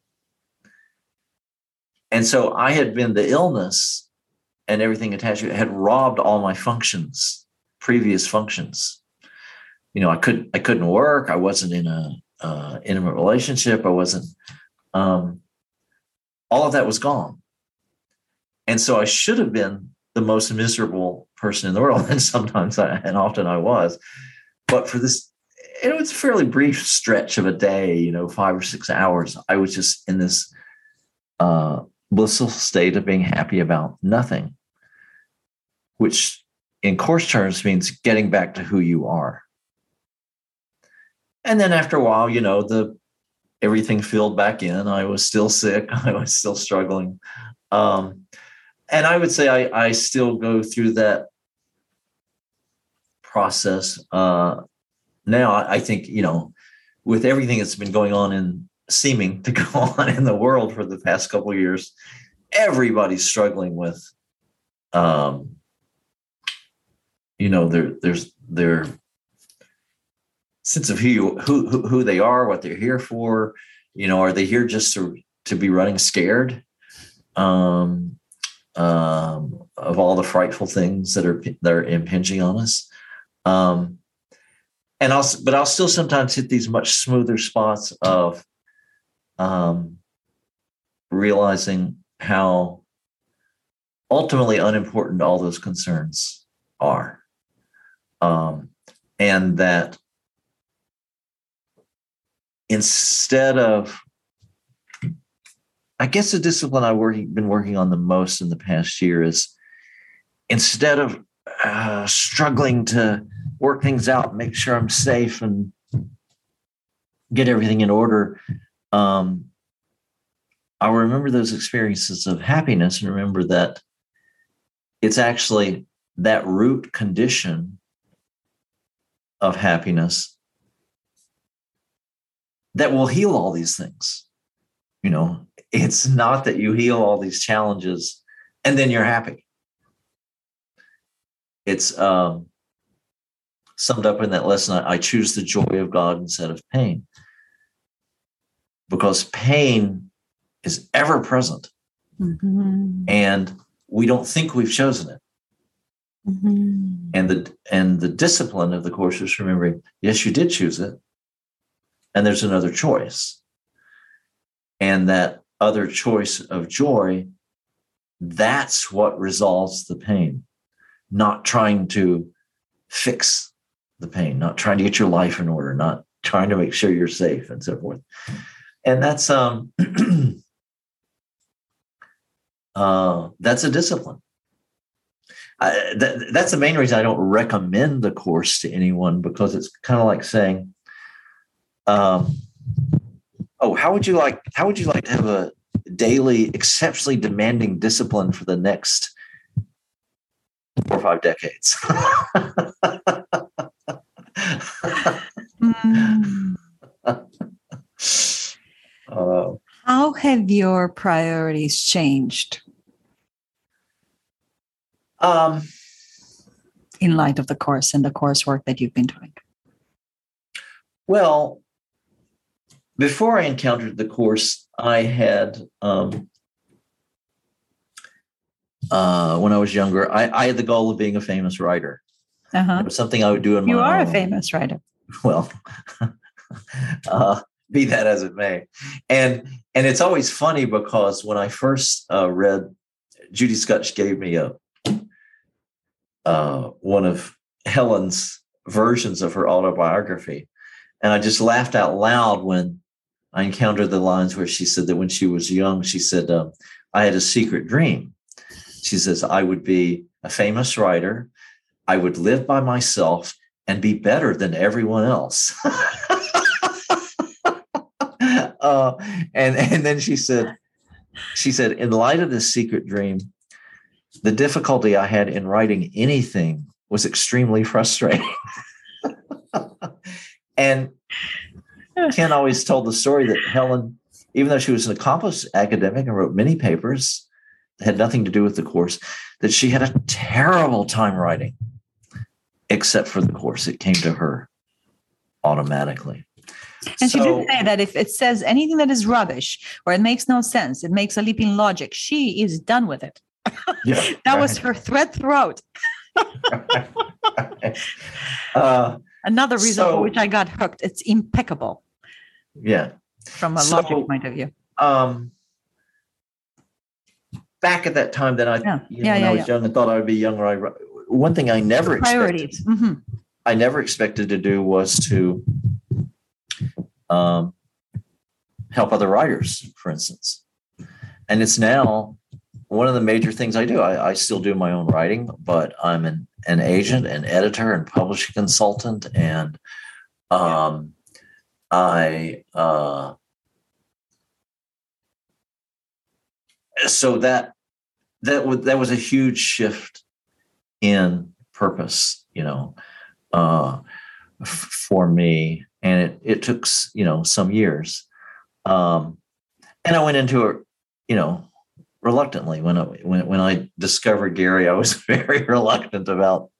And so I had been the illness and everything attached to it had robbed all my functions, previous functions. You know, I couldn't I couldn't work. I wasn't in a uh, intimate relationship. I wasn't. Um, all of that was gone. And so I should have been the most miserable person in the world. And sometimes I, and often I was. But for this, it was a fairly brief stretch of a day, you know, five or six hours. I was just in this uh, blissful state of being happy about nothing, which in course terms means getting back to who you are. And then after a while, you know, the everything filled back in. I was still sick. I was still struggling. Um, and I would say I, I still go through that process. Uh, now, I, I think, you know, with everything that's been going on and seeming to go on in the world for the past couple of years, everybody's struggling with, um, you know, their, there's their sense of who, you, who, who, who they are, what they're here for. You know, are they here just to, to be running scared? Um, um, of all the frightful things that are that are impinging on us, Um, and I'll, but I'll still sometimes hit these much smoother spots of um, realizing how ultimately unimportant all those concerns are. Um, and that instead of, I guess the discipline I've working, been working on the most in the past year is instead of uh, struggling to work things out, make sure I'm safe and get everything in order, um, I'll remember those experiences of happiness and remember that it's actually that root condition of happiness that will heal all these things. You know, it's not that you heal all these challenges and then you're happy. It's um, summed up in that lesson, I, I choose the joy of God instead of pain. Because pain is ever present. Mm-hmm. And we don't think we've chosen it. Mm-hmm. And the and the discipline of the Course is remembering, yes, you did choose it. And there's another choice. And that other choice of joy, that's what resolves the pain. Not trying to fix the pain, not trying to get your life in order, not trying to make sure you're safe and so forth. And that's um uh, that's a discipline. I, that, that's the main reason I don't recommend the Course to anyone, because it's kind of like saying, um, "Oh, how would you like? How would you like to have a daily, exceptionally demanding discipline for the next four or five decades?" mm. uh, How have your priorities changed um, in light of the Course and the coursework that you've been doing? Well, before I encountered the Course, I had, um, uh, when I was younger, I, I had the goal of being a famous writer. Uh-huh. It was something I would do in my You are own. a famous writer. Well, uh, be that as it may. And and it's always funny because when I first uh, read, Judy Scutch gave me a uh, one of Helen's versions of her autobiography. And I just laughed out loud when I encountered the lines where she said that when she was young, she said, um, I had a secret dream. She says, I would be a famous writer. I would live by myself and be better than everyone else. uh, and, and then she said, she said, in light of this secret dream, the difficulty I had in writing anything was extremely frustrating. And Ken always told the story that Helen, even though she was an accomplished academic and wrote many papers that had nothing to do with the Course, that she had a terrible time writing, except for the Course. It came to her automatically. And so, she did say that if it says anything that is rubbish or it makes no sense, it makes a leap in logic, she is done with it. Yeah, that right. was her thread throughout. uh, Another reason so, for which I got hooked. It's impeccable. Yeah. From a so, logic point of view. Um, back at that time that I, yeah. you know, yeah, when yeah, I was yeah. young and thought I would be younger, I, one thing I never Priorities. expected, mm-hmm. I never expected to do was to um, help other writers, for instance. And it's now one of the major things I do. I, I still do my own writing, but I'm an, an agent, an editor, and publishing consultant. And um, I, uh, so that, that was, that was a huge shift in purpose, you know, uh, f- for me. And it, it took, you know, some years. Um, and I went into it, you know, reluctantly. When I, when when I discovered Gary, I was very reluctant about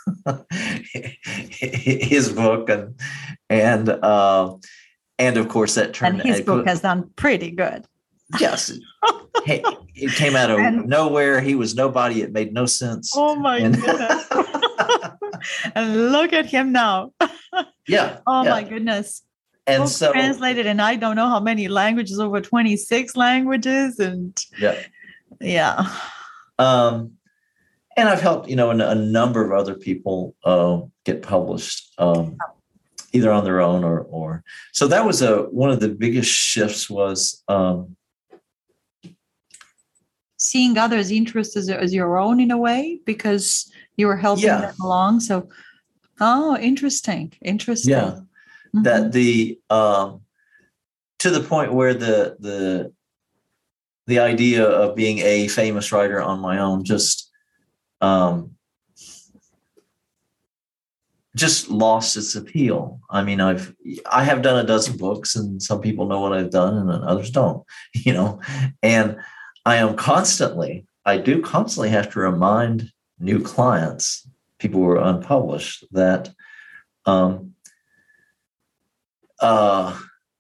his book, and and uh, and of course that turned. And his book has done pretty good. Yes, it, it came out of and, nowhere. He was nobody. It made no sense. Oh my and, goodness! And look at him now. Yeah. Oh yeah. my goodness. And Books so translated in I don't know how many languages, over twenty-six languages. And yeah. yeah. Um, and I've helped, you know, a, a number of other people uh, get published, um, either on their own or, or, so that was a, one of the biggest shifts was, um, seeing others' interests as, as your own in a way, because you were helping yeah. them along. So, oh, interesting. Interesting. Yeah. Mm-hmm. That the, um, to the point where the, the, the idea of being a famous writer on my own just, um, just lost its appeal. I mean, I've, I have done a dozen books and some people know what I've done and others don't, you know, and I am constantly, I do constantly have to remind new clients, people who are unpublished, that, um, uh,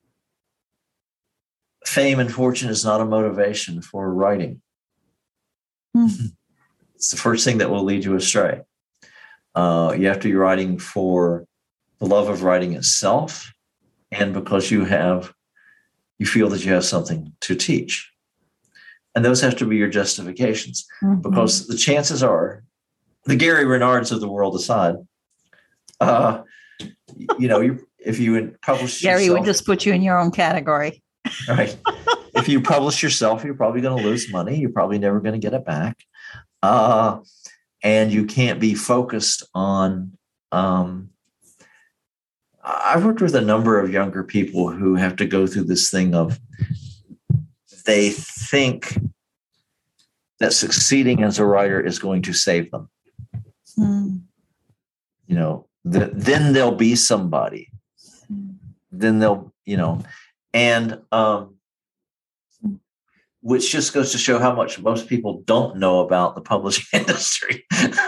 fame and fortune is not a motivation for writing. Mm-hmm. It's the first thing that will lead you astray. Uh, you have to be writing for the love of writing itself, and because you have, you feel that you have something to teach. And those have to be your justifications, mm-hmm. because the chances are, the Gary Renards of the world aside, uh, you know, you if you publish Gary yourself, would just put you in your own category. Right. If you publish yourself, you're probably going to lose money. You're probably never going to get it back. Uh, and you can't be focused on, um, I've worked with a number of younger people who have to go through this thing of, they think that succeeding as a writer is going to save them. Mm. You know, the, then they'll be somebody. Mm. Then they'll, you know, and um, which just goes to show how much most people don't know about the publishing industry.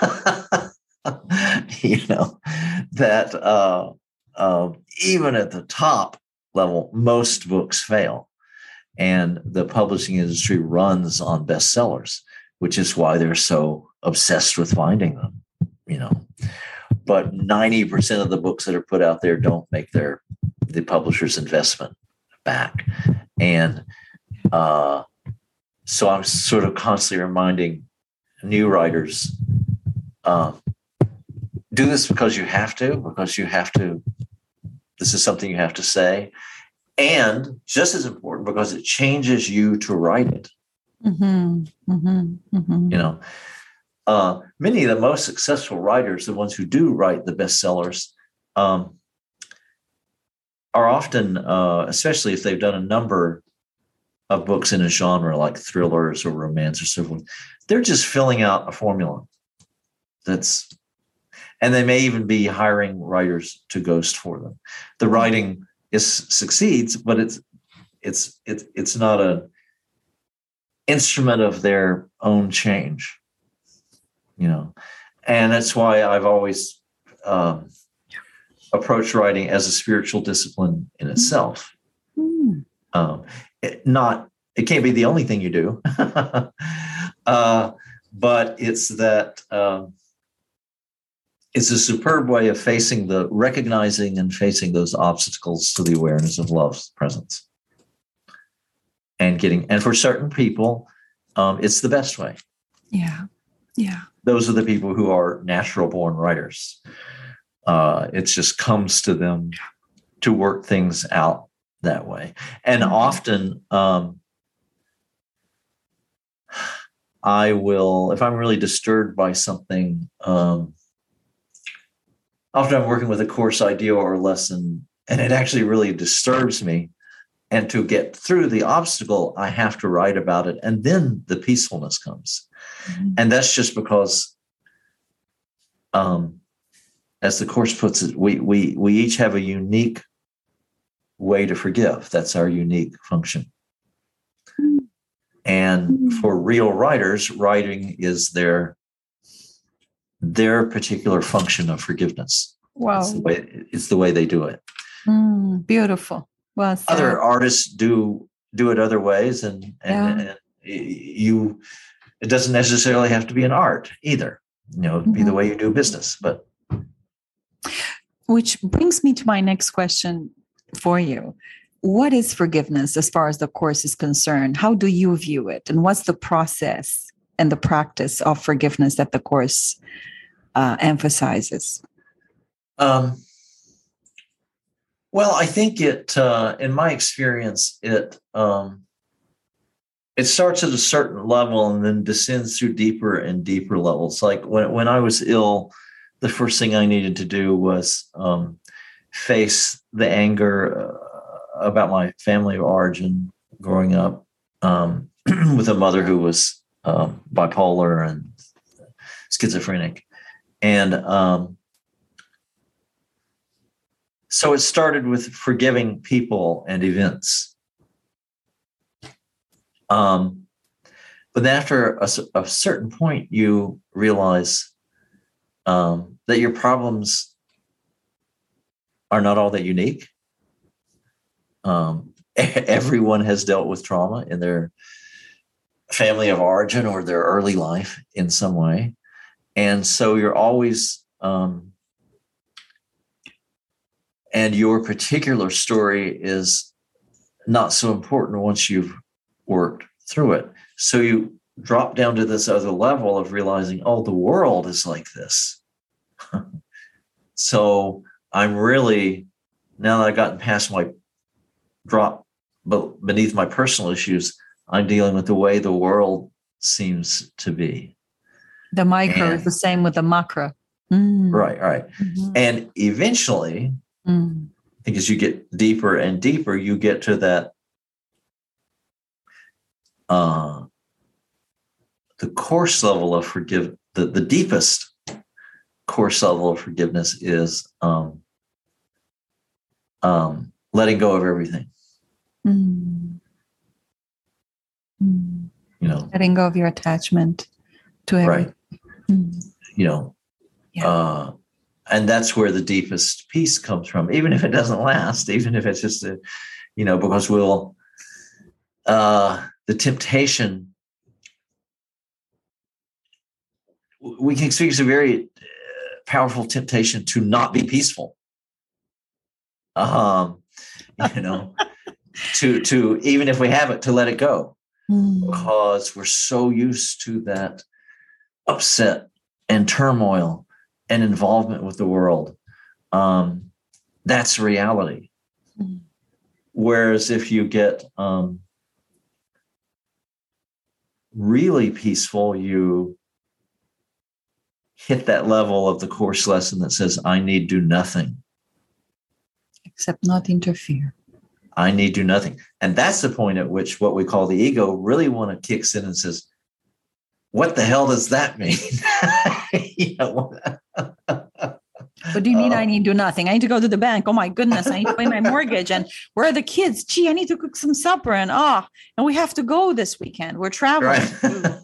You know, that uh, uh, even at the top level, most books fail. And the publishing industry runs on bestsellers, which is why they're so obsessed with finding them, you know. But ninety percent of the books that are put out there don't make their the publisher's investment back. And uh, so I'm sort of constantly reminding new writers, uh, do this because you have to, because you have to, this is something you have to say. And just as important, because it changes you to write it. Mm-hmm, mm-hmm, mm-hmm. You know, uh, many of the most successful writers, the ones who do write the bestsellers, um, are often, uh, especially if they've done a number of books in a genre like thrillers or romance or so forth, they're just filling out a formula. That's, and they may even be hiring writers to ghost for them. The writing is succeeds, but it's it's it's it's not an instrument of their own change, you know. And that's why I've always um, approached writing as a spiritual discipline in itself. Mm. Um, it, not it can't be the only thing you do, uh, but it's that. Um, It's a superb way of facing the, recognizing and facing those obstacles to the awareness of love's presence. And getting, and for certain people, um, it's the best way. Yeah. Yeah. Those are the people who are natural born writers. Uh, it just comes to them to work things out that way. And mm-hmm. often, um, I will, if I'm really disturbed by something, um, often I'm working with a course idea or a lesson, and it actually really disturbs me. And to get through the obstacle, I have to write about it. And then the peacefulness comes. Mm-hmm. And that's just because, um, as the course puts it, we, we, we each have a unique way to forgive. That's our unique function. Mm-hmm. And for real writers, writing is their their particular function of forgiveness. Wow. It's the way, it's the way they do it. Mm, beautiful. Well, so. Other artists do do it other ways, and, and, yeah. and you, it doesn't necessarily have to be an art either. You know, it'd be mm-hmm. the way you do business, but Which brings me to my next question for you. What is forgiveness as far as the Course is concerned? How do you view it? And what's the process and the practice of forgiveness that the Course uh, emphasizes? Um, well, I think it, uh, in my experience, it um, it starts at a certain level and then descends through deeper and deeper levels. Like when when I was ill, the first thing I needed to do was um, face the anger uh, about my family of origin growing up um, with a mother who was um, bipolar and schizophrenic. And um, so it started with forgiving people and events. Um, but then after a, a certain point, you realize um, that your problems are not all that unique. Um, everyone has dealt with trauma in their family of origin or their early life in some way. And so you're always, um, and your particular story is not so important once you've worked through it. So you drop down to this other level of realizing, oh, the world is like this. So I'm really, now that I've gotten past my drop beneath my personal issues, I'm dealing with the way the world seems to be. The micro and, is the same with the macro. Mm. Right, right. Mm-hmm. And eventually, mm. I think as you get deeper and deeper, you get to that, uh, the course level of forgive, the, the deepest course level of forgiveness is um, um, letting go of everything. Mm. Mm. You know, letting go of your attachment to everything. Right. Mm. You know, yeah. uh, and that's where the deepest peace comes from, even if it doesn't last, even if it's just a, you know, because we'll, uh, the temptation, we can experience a very powerful temptation to not be peaceful. Um, you know, to, to, even if we have it, to let it go. Mm. Because we're so used to that upset and turmoil and involvement with the world. Um, that's reality. Mm. Whereas if you get um, really peaceful, you hit that level of the course lesson that says, I need do nothing. Except not interfere. I need do nothing. And that's the point at which what we call the ego really want to kicks in and says, what the hell does that mean? You know, what do you mean uh, I need to do nothing? I need to go to the bank. Oh my goodness, I need to pay my mortgage. And where are the kids? Gee, I need to cook some supper. And oh, and we have to go this weekend. We're traveling. Right.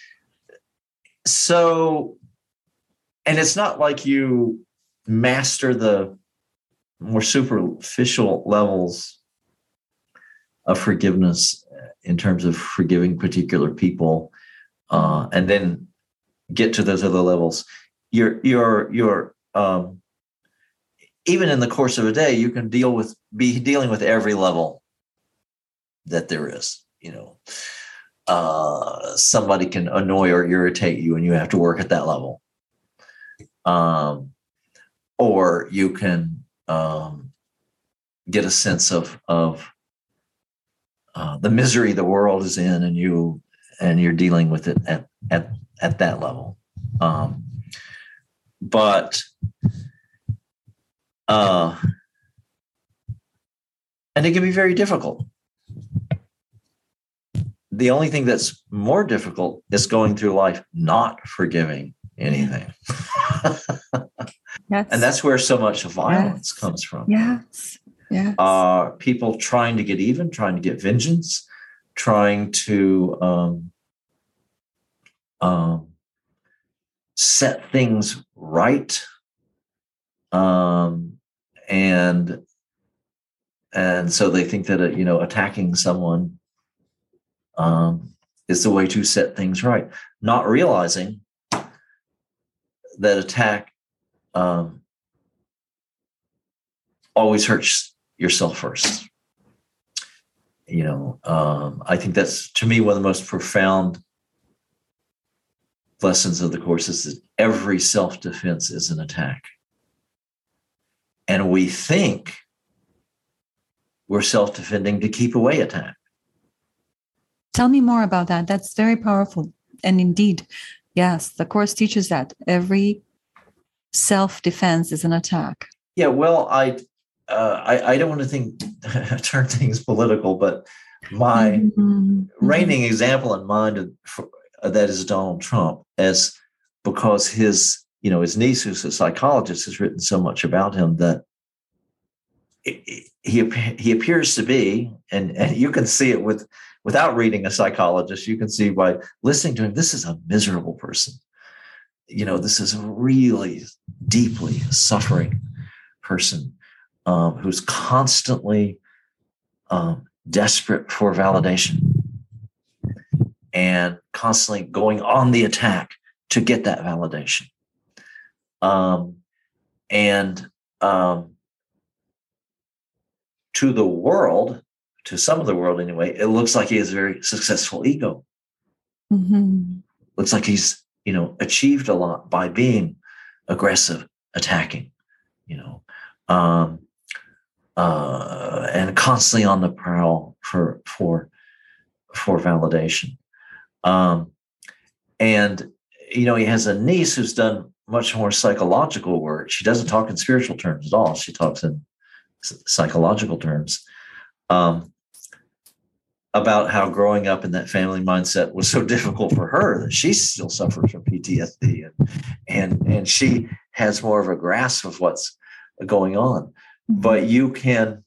So, and it's not like you master the more superficial levels of forgiveness in terms of forgiving particular people, uh, and then get to those other levels. You're, you're, you're, um, even in the course of a day, you can deal with, be dealing with every level that there is, you know, uh, somebody can annoy or irritate you and you have to work at that level. Um, or you can, um, get a sense of, of, uh, the misery the world is in and you, and you're dealing with it at, at, at that level. Um, but, uh, and it can be very difficult. The only thing that's more difficult is going through life not forgiving anything. Yes. And that's where so much violence yes. comes from. Yes. Yes. Uh, people trying to get even, trying to get vengeance, trying to um, um, set things right. Um, and and so they think that, uh, you know, attacking someone um, is the way to set things right, not realizing that attack um, always hurt yourself first. You know, um, I think that's, to me, one of the most profound lessons of the Course is that every self-defense is an attack. And we think we're self-defending to keep away attack. Tell me more about that. That's very powerful. And indeed, yes, the Course teaches that every self-defense is an attack. Yeah, well, I uh, I, I don't want to think turn things political, but my mm-hmm. reigning example in mind of, for, uh, that is Donald Trump, as because his you know his niece, who's a psychologist, has written so much about him that it, he he appears to be, and, and you can see it with without reading a psychologist, you can see by listening to him, this is a miserable person. You know, this is a really deeply suffering person um, who's constantly um, desperate for validation and constantly going on the attack to get that validation. Um, and um, to the world, to some of the world anyway, it looks like he has a very successful ego. Mm-hmm. Looks like he's, you know, achieved a lot by being aggressive, attacking, you know, um, uh, and constantly on the prowl for for for validation. Um, and you know, he has a niece who's done much more psychological work. She doesn't talk in spiritual terms at all. She talks in psychological terms. Um, about how growing up in that family mindset was so difficult for her that she still suffers from P T S D, and and and she has more of a grasp of what's going on. Mm-hmm. But you can,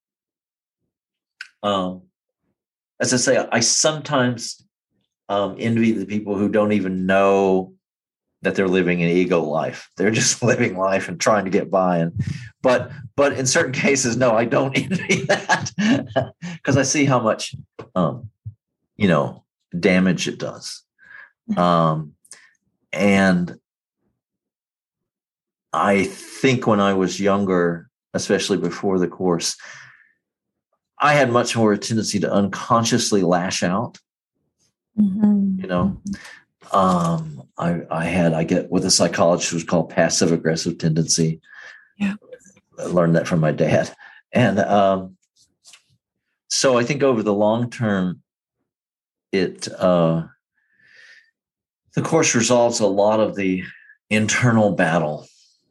um, as I say, I sometimes um, envy the people who don't even know that they're living an ego life. They're just living life and trying to get by. And but but in certain cases, no, I don't envy that because I see how much um, you know damage it does. Um, and I think when I was younger, especially before the Course, I had much more a tendency to unconsciously lash out. Mm-hmm. You know. Um, I, I had, I get with a psychologist who was called passive aggressive tendency. Yeah. I learned that from my dad. And, um, so I think over the long term, it, uh, the Course resolves a lot of the internal battle.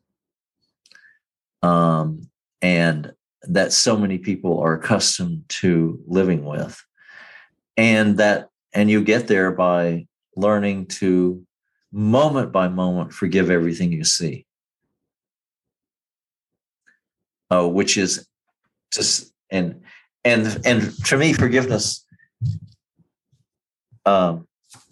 Um, and that so many people are accustomed to living with, and that, and you get there by learning to moment by moment forgive everything you see, uh, which is just and and and to me, forgiveness um,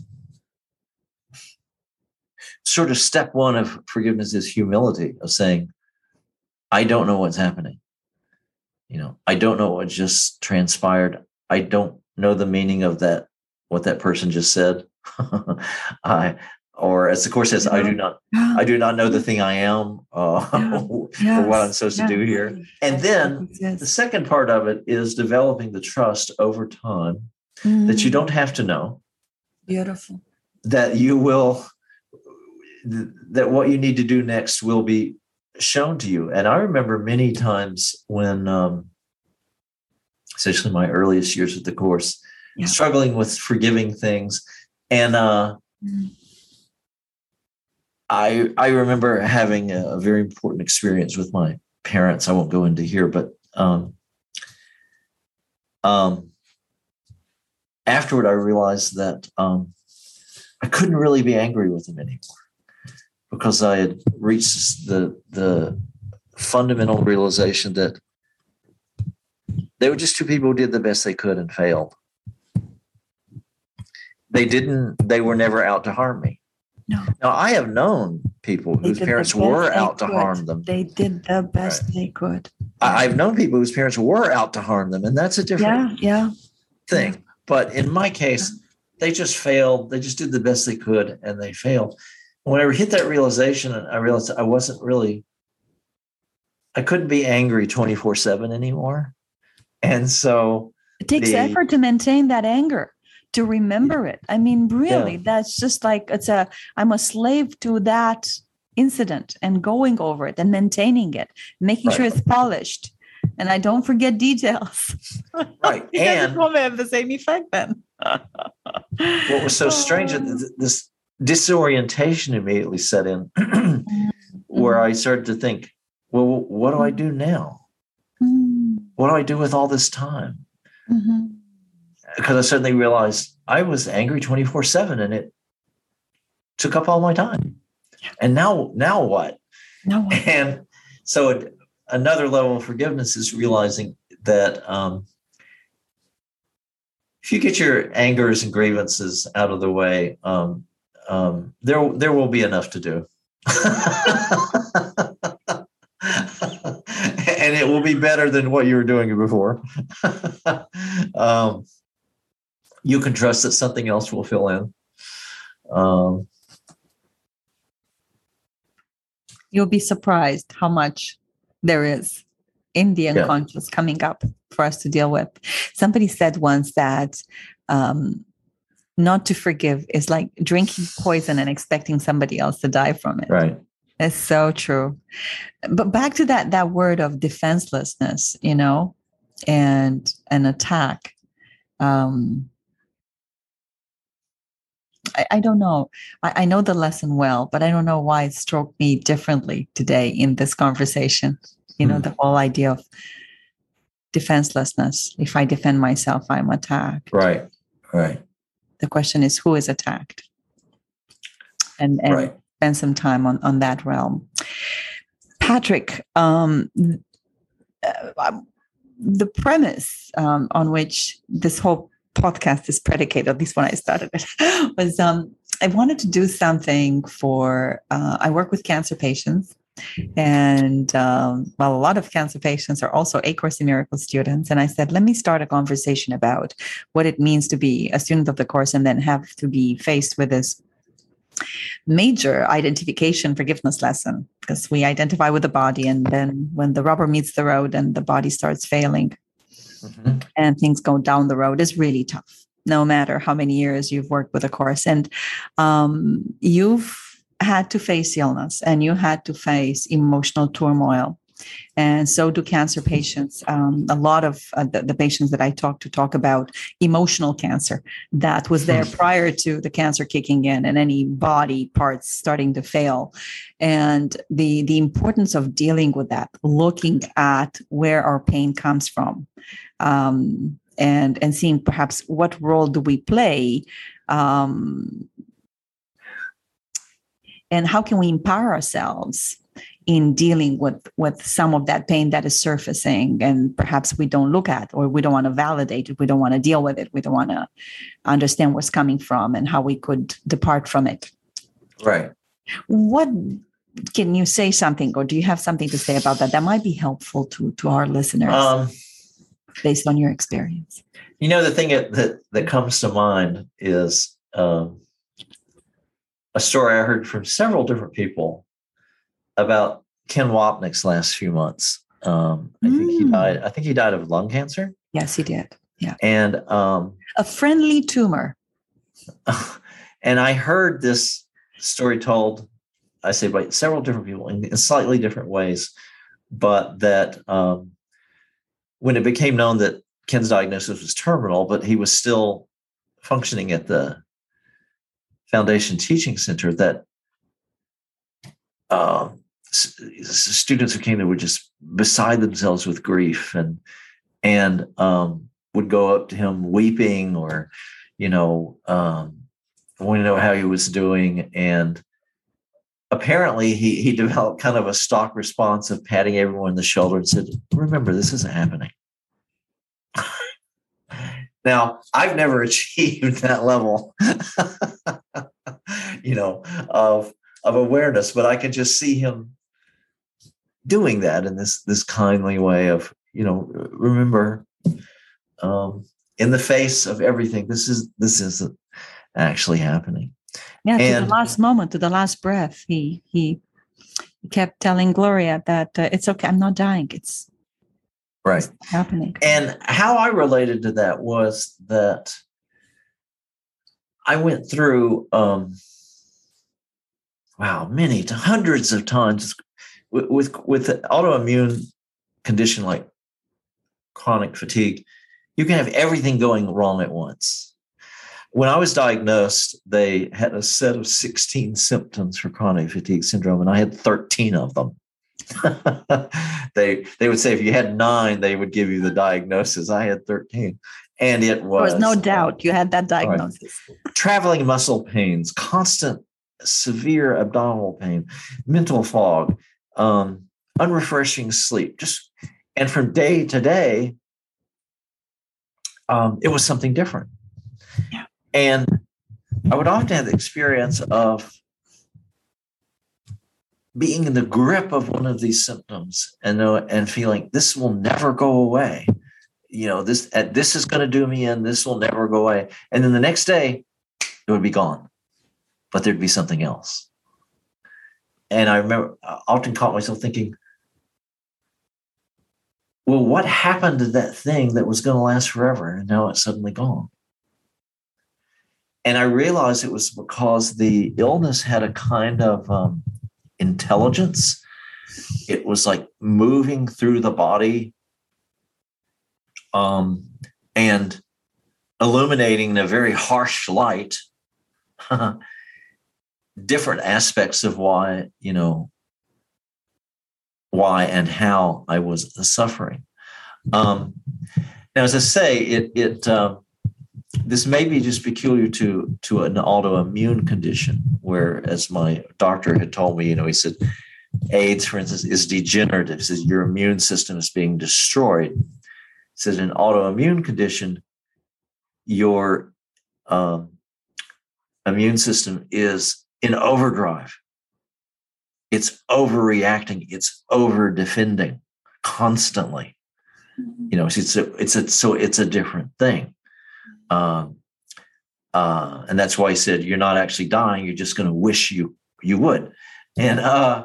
sort of step one of forgiveness is humility, of saying, I don't know what's happening. You know, I don't know what just transpired. I don't know the meaning of that, what that person just said. I, or as the Course says, yeah. I do not, yeah. I do not know the thing I am, uh, yeah. or yes. what I'm supposed yeah. to do here. And yes. then yes. the second part of it is developing the trust over time mm. that you don't have to know. Beautiful. That you will, that what you need to do next will be shown to you. And I remember many times when, um, especially my earliest years with the Course, yeah. struggling with forgiving things. And uh, mm. I I remember having a, a very important experience with my parents. I won't go into here, but um, um, afterward, I realized that um, I couldn't really be angry with them anymore because I had reached the the fundamental realization that they were just two people who did the best they could and failed. They didn't, they were never out to harm me. No. Now, I have known people they whose parents were out to could. harm them. They did the best right. they could. I, I've known people whose parents were out to harm them, and that's a different yeah, yeah. thing. Yeah. But in my case, yeah. they just failed. They just did the best they could, and they failed. When I hit that realization, I realized I wasn't really I couldn't be angry twenty-four seven anymore. And so it takes the, effort to maintain that anger, to remember it. I mean, really, yeah. that's just like, it's a, I'm a slave to that incident and going over it and maintaining it, making right. sure it's polished. And I don't forget details. Right. And it won't have the same effect then. What was so strange, this disorientation immediately set in mm-hmm. where I started to think, well, what do I do now? Mm-hmm. What do I do with all this time? Mm-hmm. Because I suddenly realized I was angry twenty-four seven and it took up all my time. And now, now what? Now what? And so it, another level of forgiveness is realizing that um, if you get your angers and grievances out of the way, um, um, there there will be enough to do. And it will be better than what you were doing before. um, you can trust that something else will fill in. Um, You'll be surprised how much there is in the unconscious yeah. coming up for us to deal with. Somebody said once that um, not to forgive is like drinking poison and expecting somebody else to die from it. Right. It's so true. But back to that that word of defenselessness, you know, and an attack. Um, I, I don't know. I, I know the lesson well, but I don't know why it stroked me differently today in this conversation. You know, mm. the whole idea of defenselessness. If I defend myself, I'm attacked. Right, right. The question is, who is attacked? And, and right. spend some time on, on that realm. Patrick, um, uh, the premise um, on which this whole podcast is predicated, at least when I started it, was um, I wanted to do something for, uh, I work with cancer patients. And um, well, a lot of cancer patients are also A Course in Miracles students. And I said, let me start a conversation about what it means to be a student of the course and then have to be faced with this major identification forgiveness lesson, because we identify with the body. And then when the rubber meets the road and the body starts failing mm-hmm. and things go down the road, is really tough, no matter how many years you've worked with a course. And um, you've had to face illness and you had to face emotional turmoil. And so do cancer patients. Um, a lot of uh, the, the patients that I talk to talk about emotional cancer that was there prior to the cancer kicking in and any body parts starting to fail. And the, the importance of dealing with that, looking at where our pain comes from, um, and, and seeing perhaps what role do we play, um, and how can we empower ourselves in dealing with, with some of that pain that is surfacing and perhaps we don't look at, or we don't want to validate it. We don't want to deal with it. We don't want to understand where it's coming from and how we could depart from it. Right. What can you say something, or do you have something to say about that that might be helpful to, to our listeners um, based on your experience? You know, the thing that, that, that comes to mind is, um, a story I heard from several different people about Ken Wapnick's last few months. Um, I mm. think he died. I think he died of lung cancer. Yes, he did. Yeah, and um, a friendly tumor. And I heard this story told, I say by several different people in, in slightly different ways, but that um, when it became known that Ken's diagnosis was terminal, but he was still functioning at the Foundation Teaching Center, that uh, s- students who came there were just beside themselves with grief and and um, would go up to him weeping, or, you know, um, wanting to know how he was doing. And apparently he he developed kind of a stock response of patting everyone on the shoulder and said, "Remember, this isn't happening." Now, I've never achieved that level, you know, of of awareness, but I can just see him doing that in this this kindly way of, you know, remember, um, in the face of everything, this is this isn't actually happening. Yeah, to and, the last moment, to the last breath, he he kept telling Gloria that uh, it's okay. I'm not dying. It's right. It's happening. And how I related to that was that I went through, um, wow, many hundreds of times with, with, with an autoimmune condition like chronic fatigue. You can have everything going wrong at once. When I was diagnosed, they had a set of sixteen symptoms for chronic fatigue syndrome, and I had thirteen of them. they they would say if you had nine, they would give you the diagnosis. I had thirteen. And it was... There was no doubt uh, you had that diagnosis. Right. Traveling muscle pains, constant severe abdominal pain, mental fog, um, unrefreshing sleep. Just And from day to day, um, it was something different. Yeah. And I would often have the experience of being in the grip of one of these symptoms and know, and feeling this will never go away. You know, this uh, this is going to do me in. This will never go away. And then the next day, it would be gone, but there'd be something else. And I remember I often caught myself thinking, well, what happened to that thing that was going to last forever? And now it's suddenly gone. And I realized it was because the illness had a kind of um, intelligence. It was like moving through the body um, and illuminating in a very harsh light different aspects of why, you know, why and how I was suffering. Um, now, as I say, it it uh, this may be just peculiar to to an autoimmune condition, where, as my doctor had told me, you know, he said, AIDS, for instance, is degenerative. He says your immune system is being destroyed. He says in an autoimmune condition, your um, immune system is in overdrive. It's overreacting. It's over defending constantly. You know, it's a, it's a, so it's a different thing. Um, uh, and that's why he said, you're not actually dying. You're just going to wish you, you would. And uh,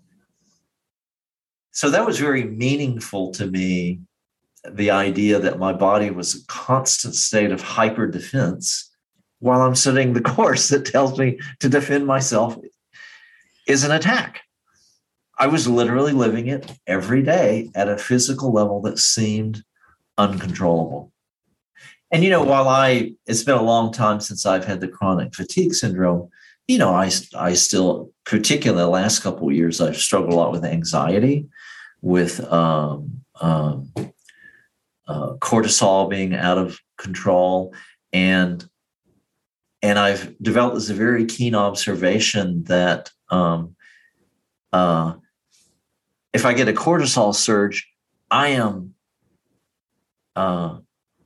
so that was very meaningful to me. The idea that my body was a constant state of hyper defense while I'm studying the course that tells me to defend myself is an attack. I was literally living it every day at a physical level that seemed uncontrollable. And, you know, while I, it's been a long time since I've had the chronic fatigue syndrome, you know, I, I still, particularly the last couple of years, I've struggled a lot with anxiety, with um, um, uh, cortisol being out of control. And, and I've developed this very keen observation that um, uh, if I get a cortisol surge, I am uh,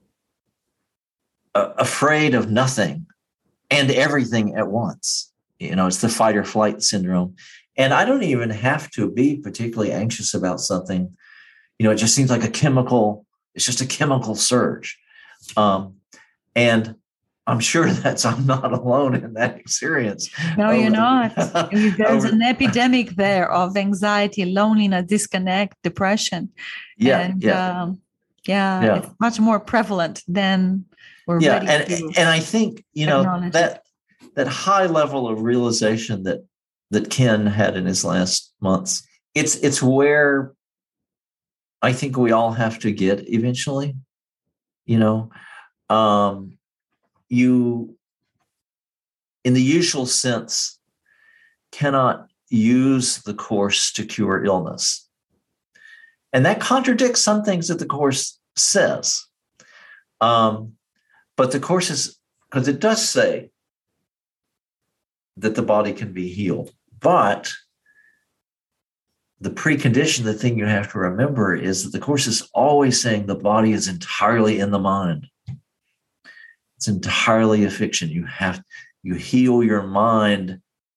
afraid of nothing and everything at once. You know, it's the fight or flight syndrome. And I don't even have to be particularly anxious about something. You know, it just seems like a chemical, it's just a chemical surge. Um, and I'm sure that's, I'm not alone in that experience. No, you're not. There's an epidemic there of anxiety, loneliness, disconnect, depression. Yeah. And, yeah. Um, yeah, yeah. It's much more prevalent than we're yeah, ready and, to and I think, you know, that that high level of realization that that Ken had in his last months, it's it's where I think we all have to get eventually. You know, um, you, in the usual sense, cannot use the Course to cure illness. And that contradicts some things that the Course says. Um, but the Course is, because it does say that the body can be healed. But the precondition, the thing you have to remember is that the Course is always saying the body is entirely in the mind. It's entirely a fiction. You have, you heal your mind.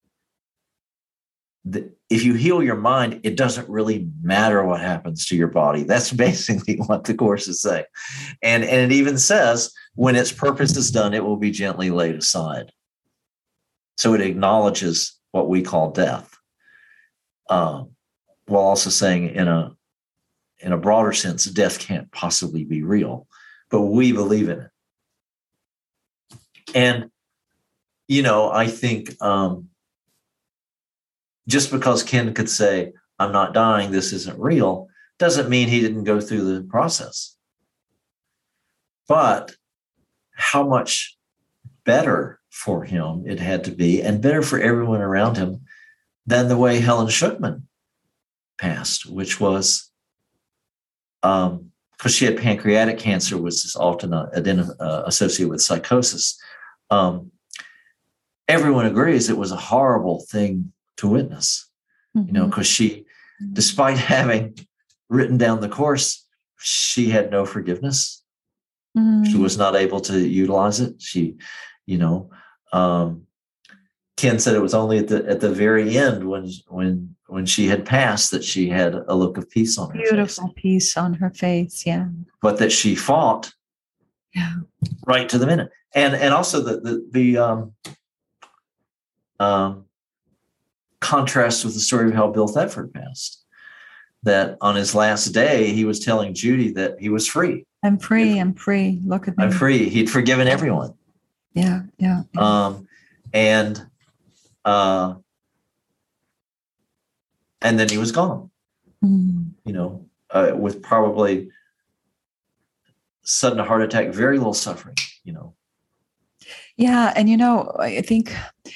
If you heal your mind, it doesn't really matter what happens to your body. That's basically what the Course is saying. And, and it even says, when its purpose is done, it will be gently laid aside. So it acknowledges what we call death. uh, while also saying in a in a broader sense, death can't possibly be real, but we believe in it. And, you know, I think um, just because Ken could say, I'm not dying, this isn't real, doesn't mean he didn't go through the process. But how much better for him it had to be, and better for everyone around him, than the way Helen Schucman passed, which was um, because she had pancreatic cancer, which is often uh, uh, associated with psychosis. Um, everyone agrees it was a horrible thing to witness, mm-hmm. you know, because she, despite having written down the course, she had no forgiveness. Mm-hmm. She was not able to utilize it. She, you know, um, Ken said it was only at the at the very end when when when she had passed that she had a look of peace on her Beautiful face. Beautiful peace on her face, yeah. But that she fought, yeah, right to the minute, and and also the the the um, um, contrast with the story of how Bill Thetford passed. That on his last day he was telling Judy that he was free. I'm free. I'm free. Look at me. I'm free. He'd forgiven everyone. Yeah, yeah. yeah. Um, and. Uh, and then he was gone, mm. you know, uh, with probably sudden heart attack, very little suffering, you know. Yeah. And, you know, I think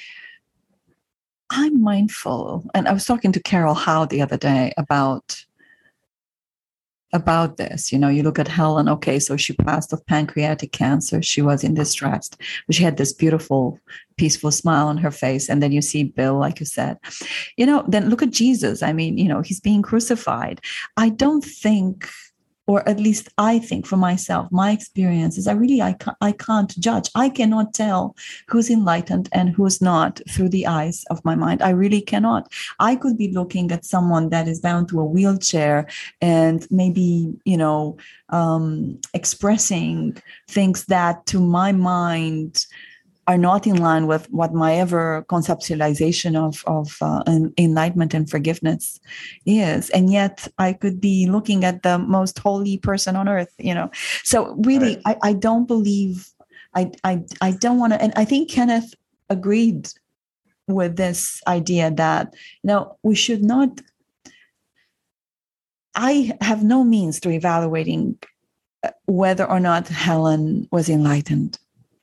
I'm mindful. And I was talking to Carol Howe the other day about about this. You know, you look at Helen, okay, so she passed of pancreatic cancer. She was in distress, but she had this beautiful, peaceful smile on her face. And then you see Bill, like you said, you know, then look at Jesus. I mean, you know, he's being crucified. I don't think, or at least I think for myself, my experience is I really, I can't, I can't judge. I cannot tell who's enlightened and who's not through the eyes of my mind. I really cannot. I could be looking at someone that is bound to a wheelchair and maybe, you know, um, expressing things that to my mind are not in line with what my ever conceptualization of, of uh, enlightenment and forgiveness is. And yet I could be looking at the most holy person on earth, you know. So really, right. I, I don't believe, I, I, I don't want to, and I think Kenneth agreed with this idea that, you know, we should not, I have no means to evaluating whether or not Helen was enlightened.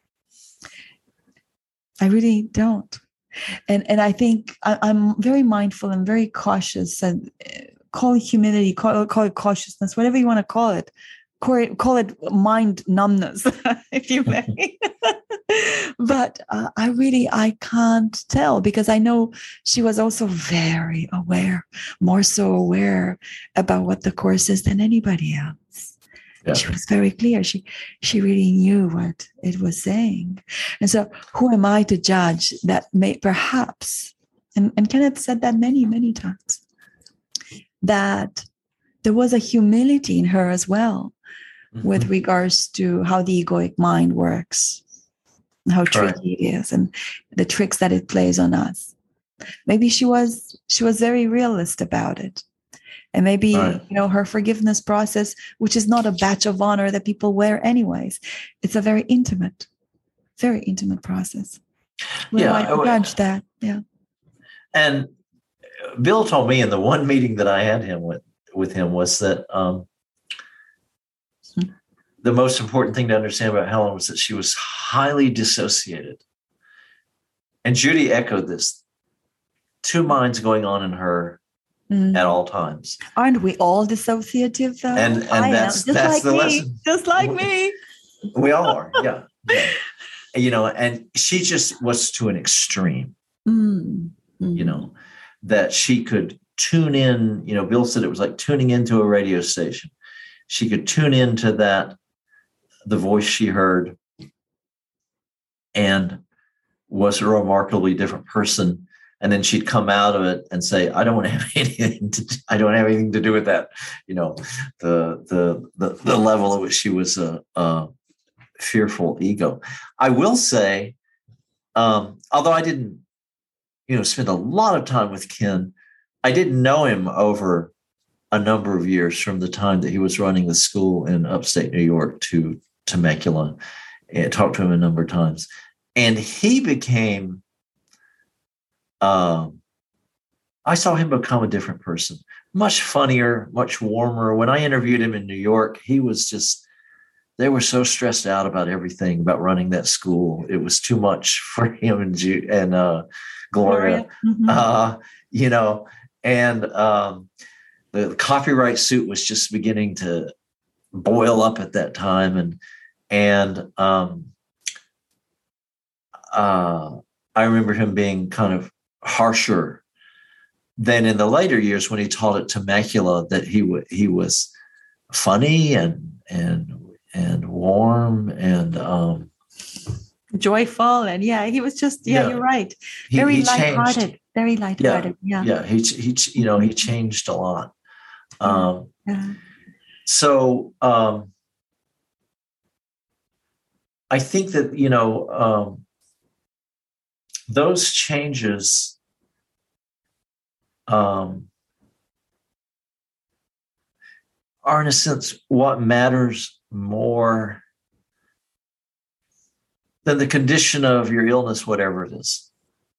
I really don't. And and I think I, I'm very mindful and very cautious, and call it humility, call, call it cautiousness, whatever you want to call it. Call it, call it mind numbness, if you may. But uh, I really, I can't tell, because I know she was also very aware, more so aware about what the Course is than anybody else. Yeah. She was very clear. She she really knew what it was saying. And so who am I to judge that may perhaps, and, and Kenneth said that many, many times, that there was a humility in her as well, mm-hmm. with regards to how the egoic mind works, how tricky it is, and the tricks that it plays on us. Maybe she was she was very realist about it. And maybe, right. you know, her forgiveness process, which is not a badge of honor that people wear anyways, it's a very intimate, very intimate process. Who yeah, am I to judge that? Yeah. And Bill told me in the one meeting that I had him with, with him was that um, hmm. the most important thing to understand about Helen was that she was highly dissociated. And Judy echoed this. Two minds going on in her. Mm. At all times. Aren't we all dissociative though? And and I that's am. Just that's like the me. lesson. Just like me. We all are, yeah. yeah. You know, and she just was to an extreme. Mm. Mm. You know, that she could tune in, you know, Bill said it was like tuning into a radio station. She could tune into that, the voice she heard, and was a remarkably different person. And then she'd come out of it and say, "I don't want to have anything to. Do, I don't have anything to do with that." You know, the the the, the level at which she was a, a fearful ego. I will say, um, although I didn't, you know, spend a lot of time with Ken, I didn't know him over a number of years from the time that he was running the school in upstate New York to Temecula. I talked to him a number of times. And he became, uh, I saw him become a different person, much funnier, much warmer. When I interviewed him in New York, he was just, they were so stressed out about everything, about running that school. It was too much for him and, Ju- and uh, Gloria, Mm-hmm. uh, you know, and um, the copyright suit was just beginning to boil up at that time. And, and um, uh, I remember him being kind of harsher than in the later years when he taught at Temecula, that he w- he was funny and, and, and warm and um, joyful. And yeah, he was just, yeah, yeah, you're right. he, Very he lighthearted, changed. very lighthearted. Yeah. Yeah. He, he, you know, he changed a lot. Yeah. Um, Yeah. so um, I think that, you know, um, those changes um, are, in a sense, what matters more than the condition of your illness, whatever it is.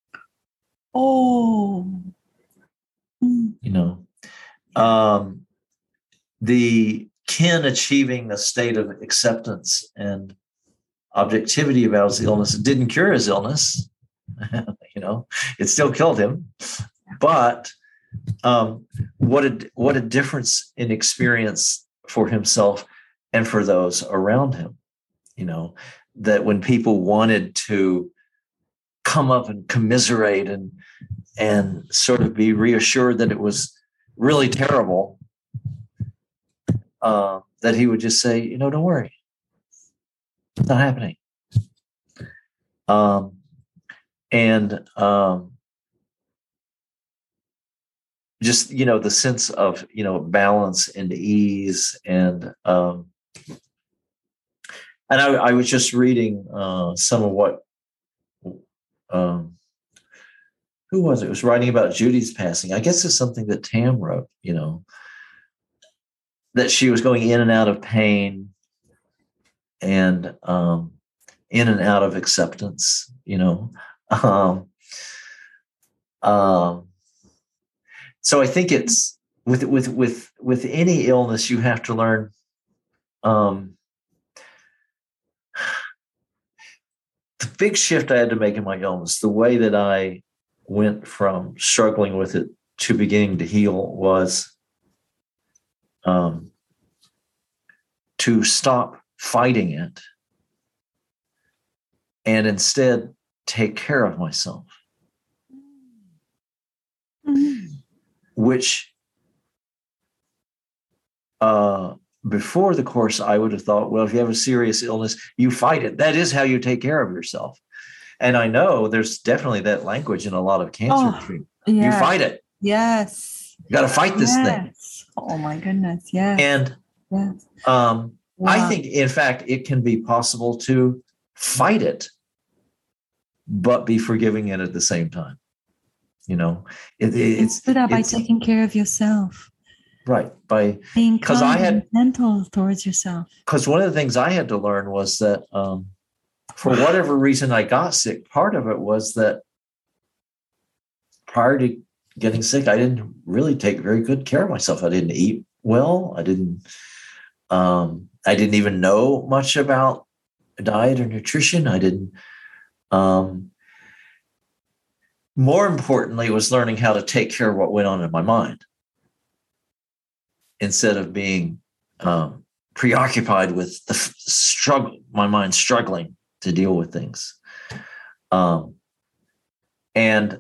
Oh. Mm. You know, um, the Ken achieving a state of acceptance and objectivity about his illness. It didn't cure his illness. You know, it still killed him. But um, what a what a difference in experience for himself and for those around him. You know, that when people wanted to come up and commiserate and and sort of be reassured that it was really terrible, uh, that he would just say, you know, don't worry, it's not happening. Um, and um, just, you know, the sense of, you know, balance and ease. And um, and I, I was just reading uh, some of what, um, who was it? It was writing about Judy's passing. I guess it's something that Tam wrote, you know, that she was going in and out of pain and um, in and out of acceptance, you know. Um, um, so I think it's with with with with any illness, you have to learn. Um, the big shift I had to make in my illness, the way that I went from struggling with it to beginning to heal, was um, to stop fighting it and instead take care of myself. Mm. Which uh, before the course, I would have thought, well, if you have a serious illness, you fight it. That is how you take care of yourself. And I know there's definitely that language in a lot of cancer Oh, treatment. yes. You fight it. Yes. You got to fight this yes. thing. Oh my goodness. Yes. And yes. um, Wow. I think, in fact, it can be possible to fight it, but be forgiving it at the same time. You know, it, it, it's do that by it's, taking care of yourself. Right. By being because kind I had and gentle towards yourself. Because one of the things I had to learn was that um, for whatever reason I got sick, part of it was that prior to getting sick, I didn't really take very good care of myself. I didn't eat well. I didn't. Um, I didn't even know much about diet or nutrition. I didn't. Um, more importantly, was learning how to take care of what went on in my mind instead of being um, preoccupied with the f- struggle, my mind struggling to deal with things. Um, and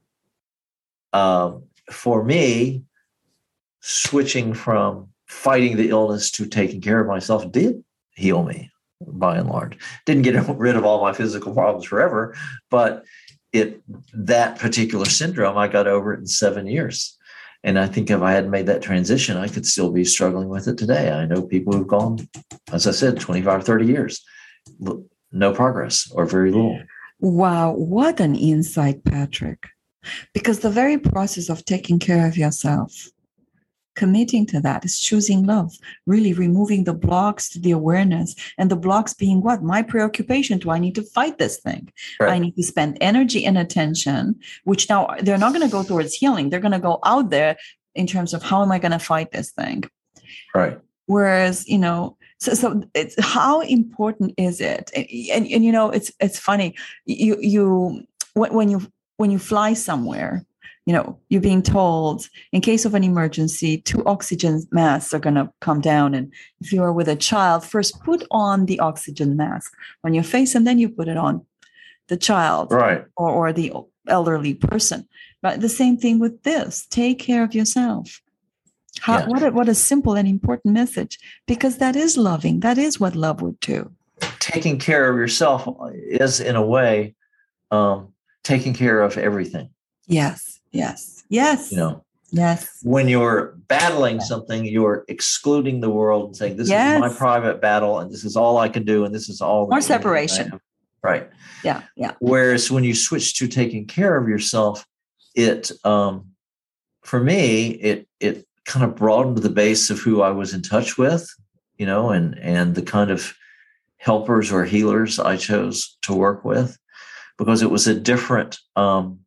um, for me, switching from fighting the illness to taking care of myself did heal me by and large. Didn't get rid of all my physical problems forever, but it that particular syndrome, I got over it in seven years. And I think if I hadn't made that transition, I could still be struggling with it today. I know people who've gone, as I said, twenty-five, thirty years, no progress or very little. Wow, what an insight, Patrick. Because the very process of taking care of yourself, committing to that, is choosing love, really removing the blocks to the awareness. And the blocks being what? My preoccupation. Do I need to fight this thing? Right. I need to spend energy and attention, which now they're not going to go towards healing. They're going to go out there in terms of how am I going to fight this thing? Right. Whereas, you know, so, so it's how important is it? And, and, and you know, it's, it's funny. You, you, when, when you, when you fly somewhere, you know, you're being told in case of an emergency, two oxygen masks are going to come down. And if you are with a child, first put on the oxygen mask on your face and then you put it on the child, Right. or, or the elderly person. But the same thing with this, take care of yourself. How, Yeah. what, a, what a simple and important message, because that is loving. That is what love would do. Taking care of yourself is, in a way, um, taking care of everything. Yes. Yes. Yes. You know, yes. when you're battling something, you're excluding the world and saying, this yes. is my private battle and this is all I can do. And this is all. More separation. Right. Yeah. Yeah. Whereas when you switch to taking care of yourself, it, um, for me, it, it kind of broadened the base of who I was in touch with, you know, and, and the kind of helpers or healers I chose to work with, because it was a different, um,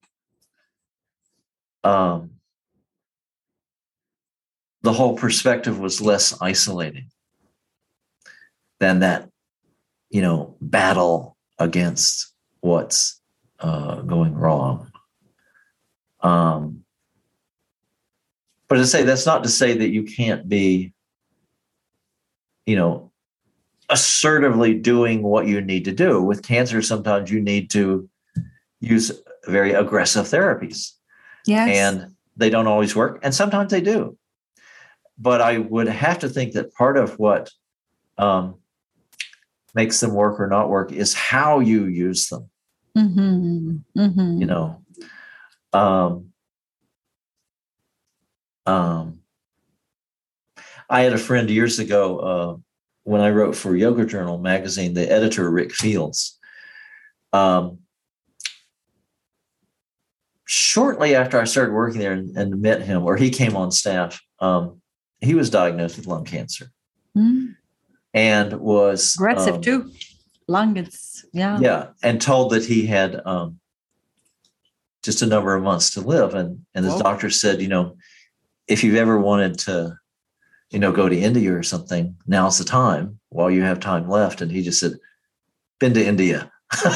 Um, the whole perspective was less isolating than that, you know, battle against what's uh, going wrong. Um, but to say, that's not to say that you can't be, you know, assertively doing what you need to do. With cancer, sometimes you need to use very aggressive therapies. Yes. And they don't always work. And sometimes they do. But I would have to think that part of what um, makes them work or not work is how you use them. Mm-hmm. Mm-hmm. You know, um, um, I had a friend years ago uh, when I wrote for Yoga Journal magazine, the editor, Rick Fields, um, shortly after I started working there and, and met him, or he came on staff, um, he was diagnosed with lung cancer mm. and was aggressive um, too. Lung, it's yeah, yeah, and told that he had um, just a number of months to live. And and his Whoa. doctor said, you know, if you've ever wanted to, you know, go to India or something, now's the time while you have time left. And he just said, been to India.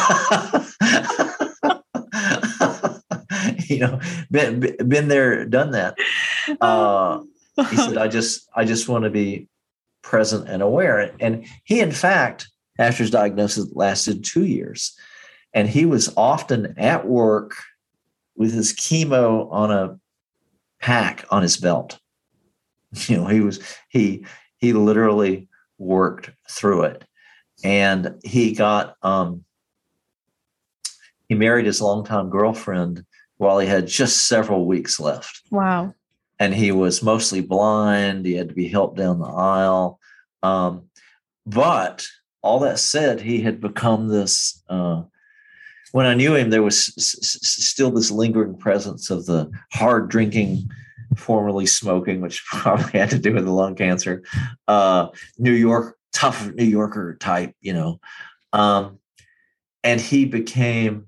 You know, been been there, done that. Uh, he said, "I just, I just want to be present and aware." And he, in fact, after his diagnosis, lasted two years, and he was often at work with his chemo on a pack on his belt. You know, he was he he literally worked through it, and he got um, he married his longtime girlfriend while he had just several weeks left. Wow. And he was mostly blind. He had to be helped down the aisle. Um, but all that said, he had become this, uh, when I knew him, there was s- s- still this lingering presence of the hard drinking, formerly smoking, which probably had to do with the lung cancer, uh, New York, tough New Yorker type, you know. Um, and he became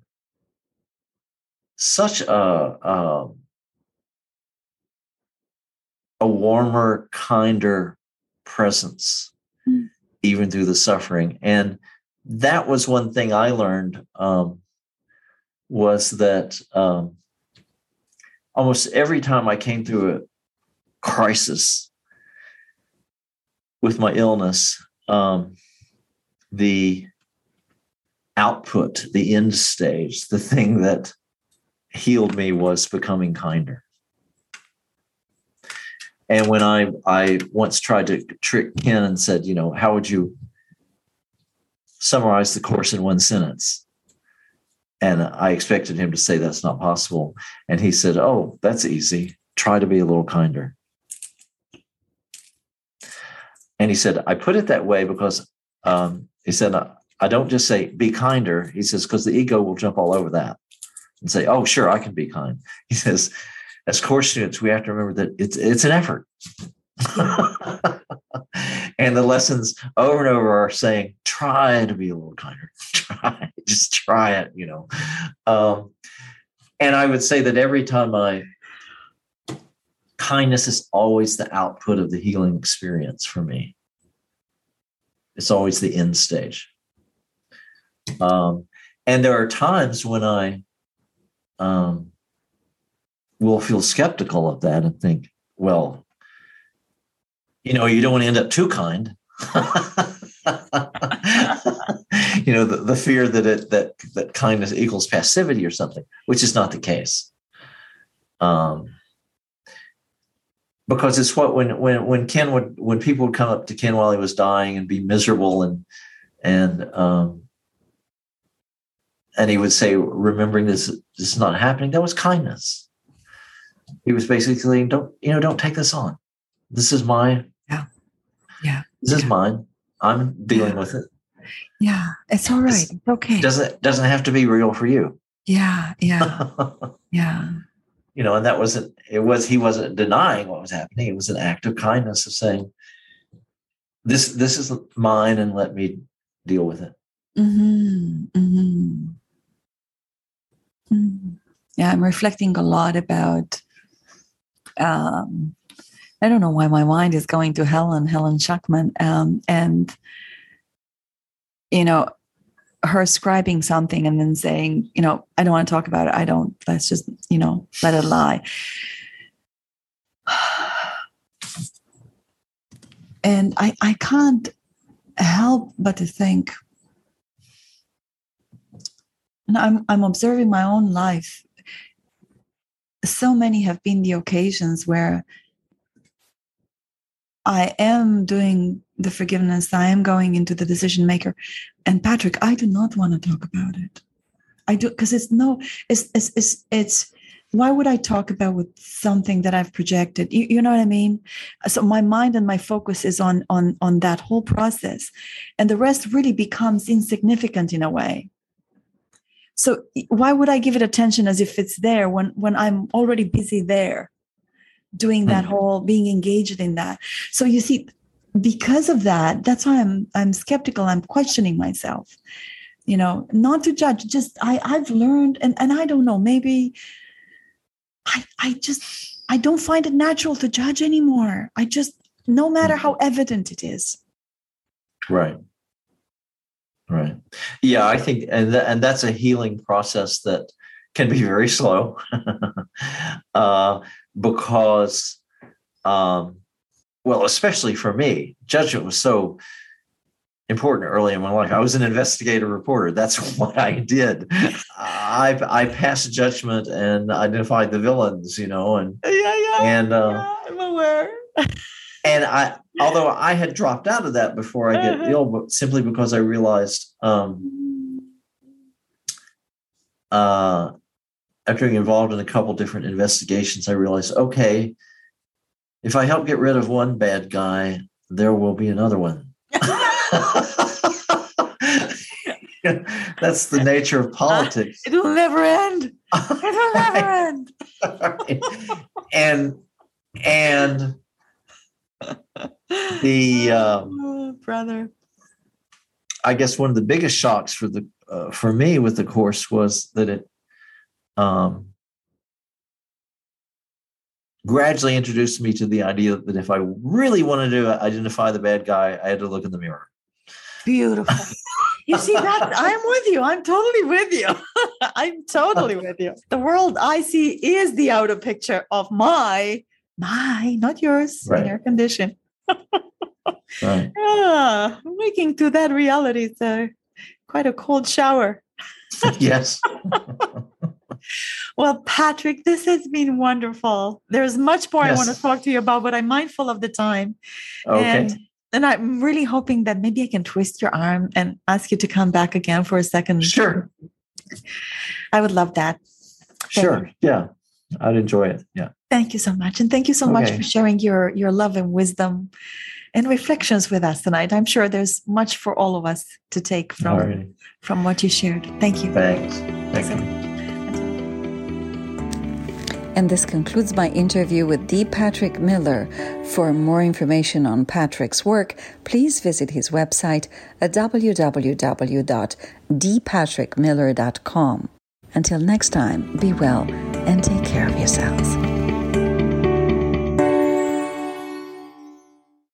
such a, a a warmer, kinder presence, mm. even through the suffering. And that was one thing I learned um, was that um, almost every time I came through a crisis with my illness, um, the output, the end stage, the thing that healed me was becoming kinder. And when I, I once tried to trick Ken and said, you know, how would you summarize the course in one sentence? And I expected him to say that's not possible. And he said, oh, that's easy. Try to be a little kinder. And he said, I put it that way because um, he said, I don't just say be kinder. He says, because the ego will jump all over that. and say, oh, sure, I can be kind. He says, as course students, we have to remember that it's it's an effort. And the lessons over and over are saying, try to be a little kinder. Try, just try it, you know. Um, and I would say that every time I, kindness is always the output of the healing experience for me. It's always the end stage. Um, and there are times when I um, will feel skeptical of that and think, well, you know, you don't want to end up too kind. You know, the, the fear that it that that kindness equals passivity or something, which is not the case. Um, because it's what when when when Ken would when people would come up to Ken while he was dying and be miserable and and um, and he would say, remembering this, this is not happening. That was kindness. He was basically saying, don't you know, don't take this on. This is my yeah, yeah. This yeah. is mine. I'm dealing yeah. with it. Yeah, it's all right. It's, it's okay. It doesn't doesn't have to be real for you. Yeah, yeah, yeah. You know, and that wasn't. It was. He wasn't denying what was happening. It was an act of kindness of saying, "This this is mine, and let me deal with it." Mm-hmm, mm-hmm. Mm-hmm. Yeah, I'm reflecting a lot about. Um, I don't know why my mind is going to Helen, Helen Schuckman, um, and you know, her scribing something and then saying, you know, I don't want to talk about it. I don't. Let's just, you know, let it lie. And I, I can't help but to think. And I'm, I'm observing my own life. So many have been the occasions where I am doing the forgiveness. I am going into the decision maker. And Patrick, I do not want to talk about it. I do, because it's no, it's, it's, it's, it's, why would I talk about with something that I've projected? You, you know what I mean? So my mind and my focus is on, on, on that whole process. And the rest really becomes insignificant in a way. So why would I give it attention as if it's there when, when I'm already busy there? Doing that mm-hmm. whole, being engaged in that. So you see, because of that, that's why I'm I'm skeptical. I'm questioning myself, you know, not to judge. Just I I've learned, and and I don't know. Maybe I I just I don't find it natural to judge anymore. I just, no matter mm-hmm. how evident it is. Right. Right. Yeah, I think, and th- and that's a healing process that can be very slow. uh, Because, um, well, especially for me, judgment was so important early in my life. I was an investigative reporter. That's what I did. I I passed judgment and identified the villains, you know, and yeah, yeah, and uh, yeah, I'm aware. And I, although I had dropped out of that before I get uh-huh. ill, but simply because I realized, um, uh. after being involved in a couple different investigations, I realized, okay, if I help get rid of one bad guy, there will be another one. That's the nature of politics. Uh, it will never end. It will never end. and and the um, oh, brother. I guess one of the biggest shocks for the uh, for me with the course was that it. Um, gradually introduced me to the idea that if I really wanted to identify the bad guy, I had to look in the mirror. Beautiful. You see that? I'm with you. I'm totally with you. I'm totally with you. The world I see is the outer picture of my, my, not yours, right. in your condition. Right. Ah, waking to that reality is uh, quite a cold shower. Yes. Well, Patrick, this has been wonderful. There's much more yes. I want to talk to you about, but I'm mindful of the time. Okay. And, and I'm really hoping that maybe I can twist your arm and ask you to come back again for a second. Sure. I would love that. Sure. Yeah. I'd enjoy it. Yeah. Thank you so much. And thank you so okay. much for sharing your, your love and wisdom and reflections with us tonight. I'm sure there's much for all of us to take from, right. from what you shared. Thank you. Thanks. Thank you. And this concludes my interview with D. Patrick Miller. For more information on Patrick's work, please visit his website at w w w dot d patrick miller dot com. Until next time, be well and take care of yourselves.